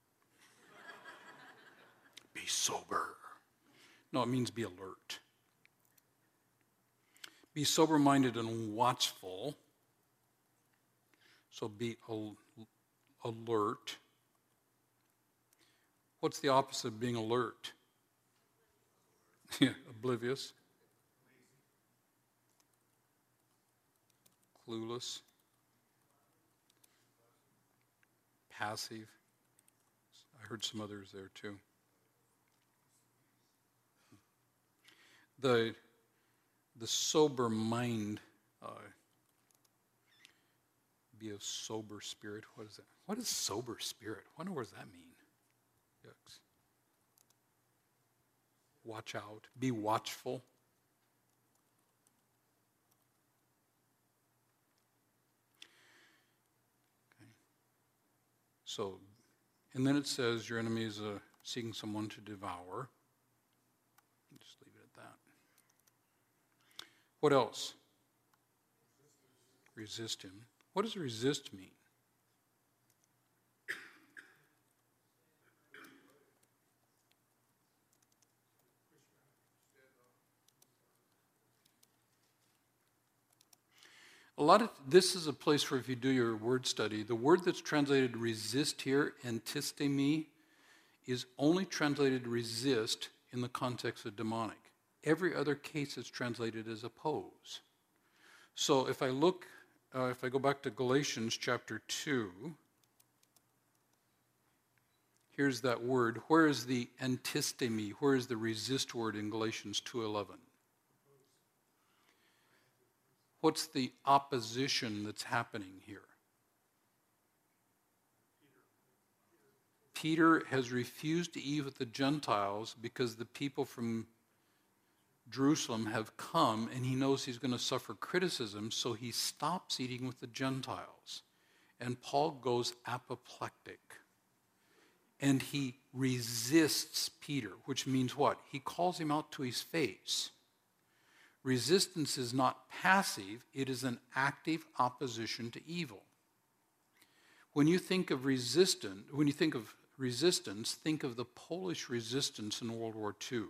Be sober. No, it means be alert. Be sober-minded and watchful. So be alert. What's the opposite of being alert? Oblivious. Clueless. Passive. I heard some others there too. The sober mind, be of sober spirit. What is that? What is sober spirit? I wonder what does that mean? Yucks. Watch out. Be watchful. Okay. So, and then it says your enemy is seeking someone to devour. Just leave it at that. What else? Resist him. What does resist mean? This is a place where if you do your word study, the word that's translated resist here, antistemi, is only translated resist in the context of demonic. Every other case it's translated as oppose. So if I go back to Galatians chapter 2, here's that word. Where is the antistemi? Where is the resist word in Galatians 2:11? What's the opposition that's happening here? Peter has refused to eat with the Gentiles because the people from Jerusalem have come and he knows he's going to suffer criticism, so he stops eating with the Gentiles. And Paul goes apoplectic. And he resists Peter, which means what? He calls him out to his face. Resistance is not passive, it is an active opposition to evil. When you think of resistance, think of the Polish resistance in World War II.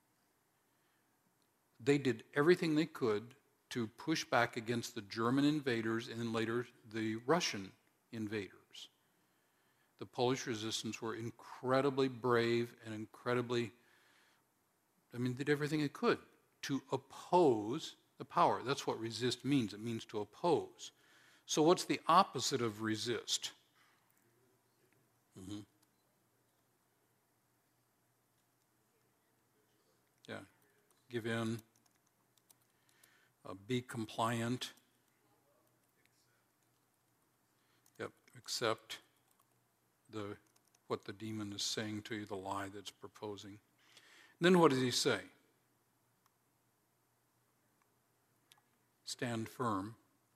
They did everything they could to push back against the German invaders and then later the Russian invaders. The Polish resistance were incredibly brave and they did everything they could to oppose the power. That's what resist means. It means to oppose. So what's the opposite of resist? Yeah, give in, be compliant. Yep, accept what the demon is saying to you, the lie that's proposing. And then what does he say? Stand firm.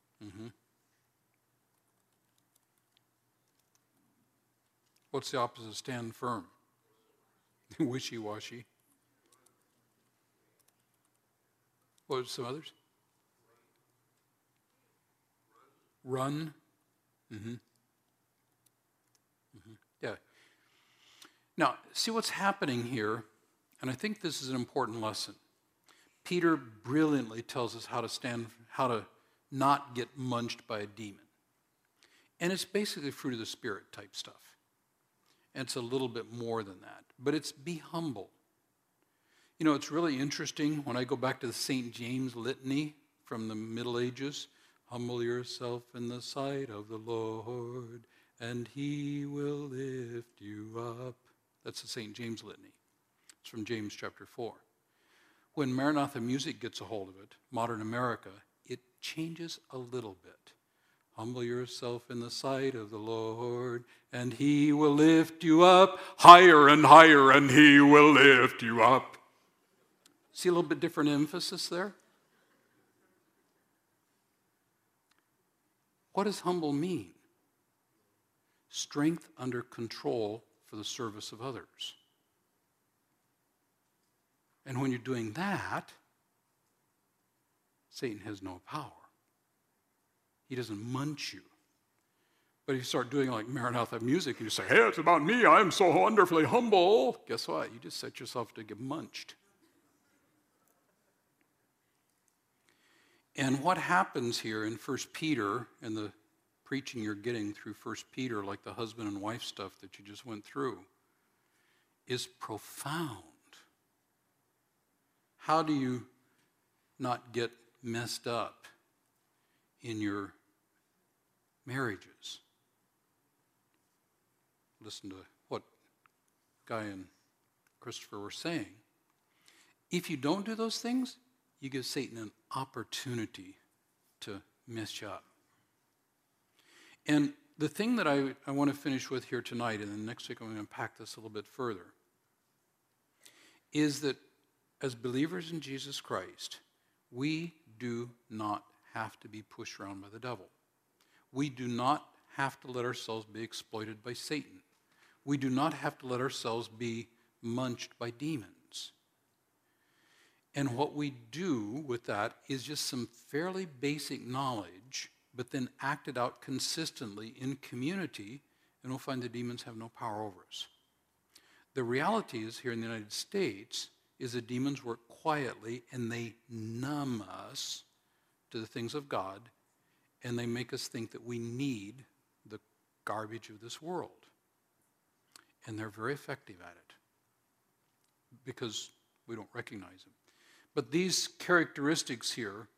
What's the opposite of stand firm? Wishy-washy. What are some others? Run. Yeah. Now, see what's happening here, and I think this is an important lesson. Peter brilliantly tells us how to not get munched by a demon. And it's basically fruit of the Spirit type stuff. And it's a little bit more than that. But it's be humble. You know, it's really interesting when I go back to the St. James Litany from the Middle Ages. Humble yourself in the sight of the Lord, and he will lift you up. That's the St. James Litany. It's from James chapter 4. When Maranatha Music gets a hold of it, modern America, it changes a little bit. Humble yourself in the sight of the Lord, and he will lift you up higher and higher, and he will lift you up. See a little bit different emphasis there? What does humble mean? Strength under control for the service of others. And when you're doing that, Satan has no power. He doesn't munch you. But if you start doing like Maranatha Music and you say, hey, it's about me, I'm so wonderfully humble, guess what? You just set yourself to get munched. And what happens here in 1 Peter and the preaching you're getting through 1 Peter, like the husband and wife stuff that you just went through, is profound. How do you not get messed up in your marriages? Listen to what Guy and Christopher were saying. If you don't do those things, you give Satan an opportunity to mess you up. And the thing that I want to finish with here tonight, and then next week I'm going to unpack this a little bit further, is that as believers in Jesus Christ, we do not have to be pushed around by the devil. We do not have to let ourselves be exploited by Satan. We do not have to let ourselves be munched by demons. And what we do with that is just some fairly basic knowledge, but then acted out consistently in community, and we'll find the demons have no power over us. The reality is here in the United States is that demons work quietly and they numb us to the things of God, and they make us think that we need the garbage of this world. And they're very effective at it because we don't recognize them. But these characteristics here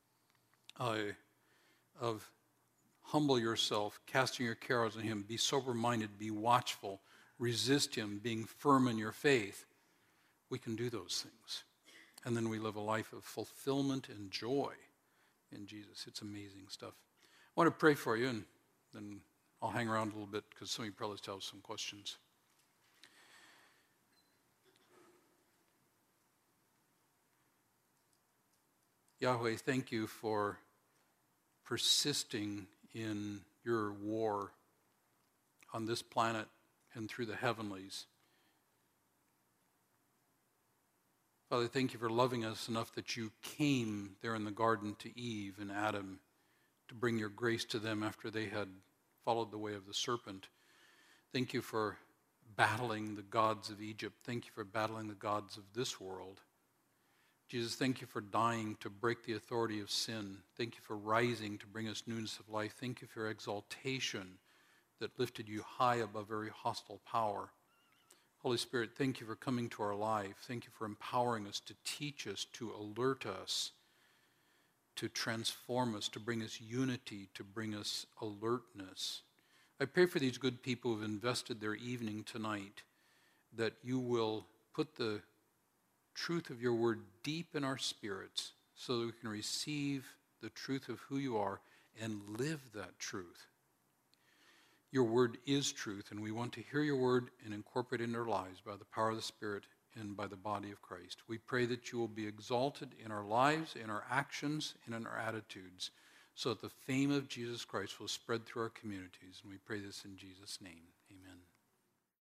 of humble yourself, casting your cares on him, be sober-minded, be watchful, resist him, being firm in your faith, we can do those things. And then we live a life of fulfillment and joy in Jesus. It's amazing stuff. I want to pray for you, and then I'll hang around a little bit because some of you probably still have some questions. Yahweh, thank you for persisting in your war on this planet and through the heavenlies. Father, thank you for loving us enough that you came there in the garden to Eve and Adam to bring your grace to them after they had followed the way of the serpent. Thank you for battling the gods of Egypt. Thank you for battling the gods of this world. Jesus, thank you for dying to break the authority of sin. Thank you for rising to bring us newness of life. Thank you for your exaltation that lifted you high above every hostile power. Holy Spirit, thank you for coming to our life. Thank you for empowering us, to teach us, to alert us, to transform us, to bring us unity, to bring us alertness. I pray for these good people who have invested their evening tonight, that you will put the truth of your word deep in our spirits so that we can receive the truth of who you are and live that truth. Your word is truth, and we want to hear your word and incorporate it into our lives by the power of the Spirit and by the body of Christ. We pray that you will be exalted in our lives, in our actions, and in our attitudes, so that the fame of Jesus Christ will spread through our communities. And we pray this in Jesus' name.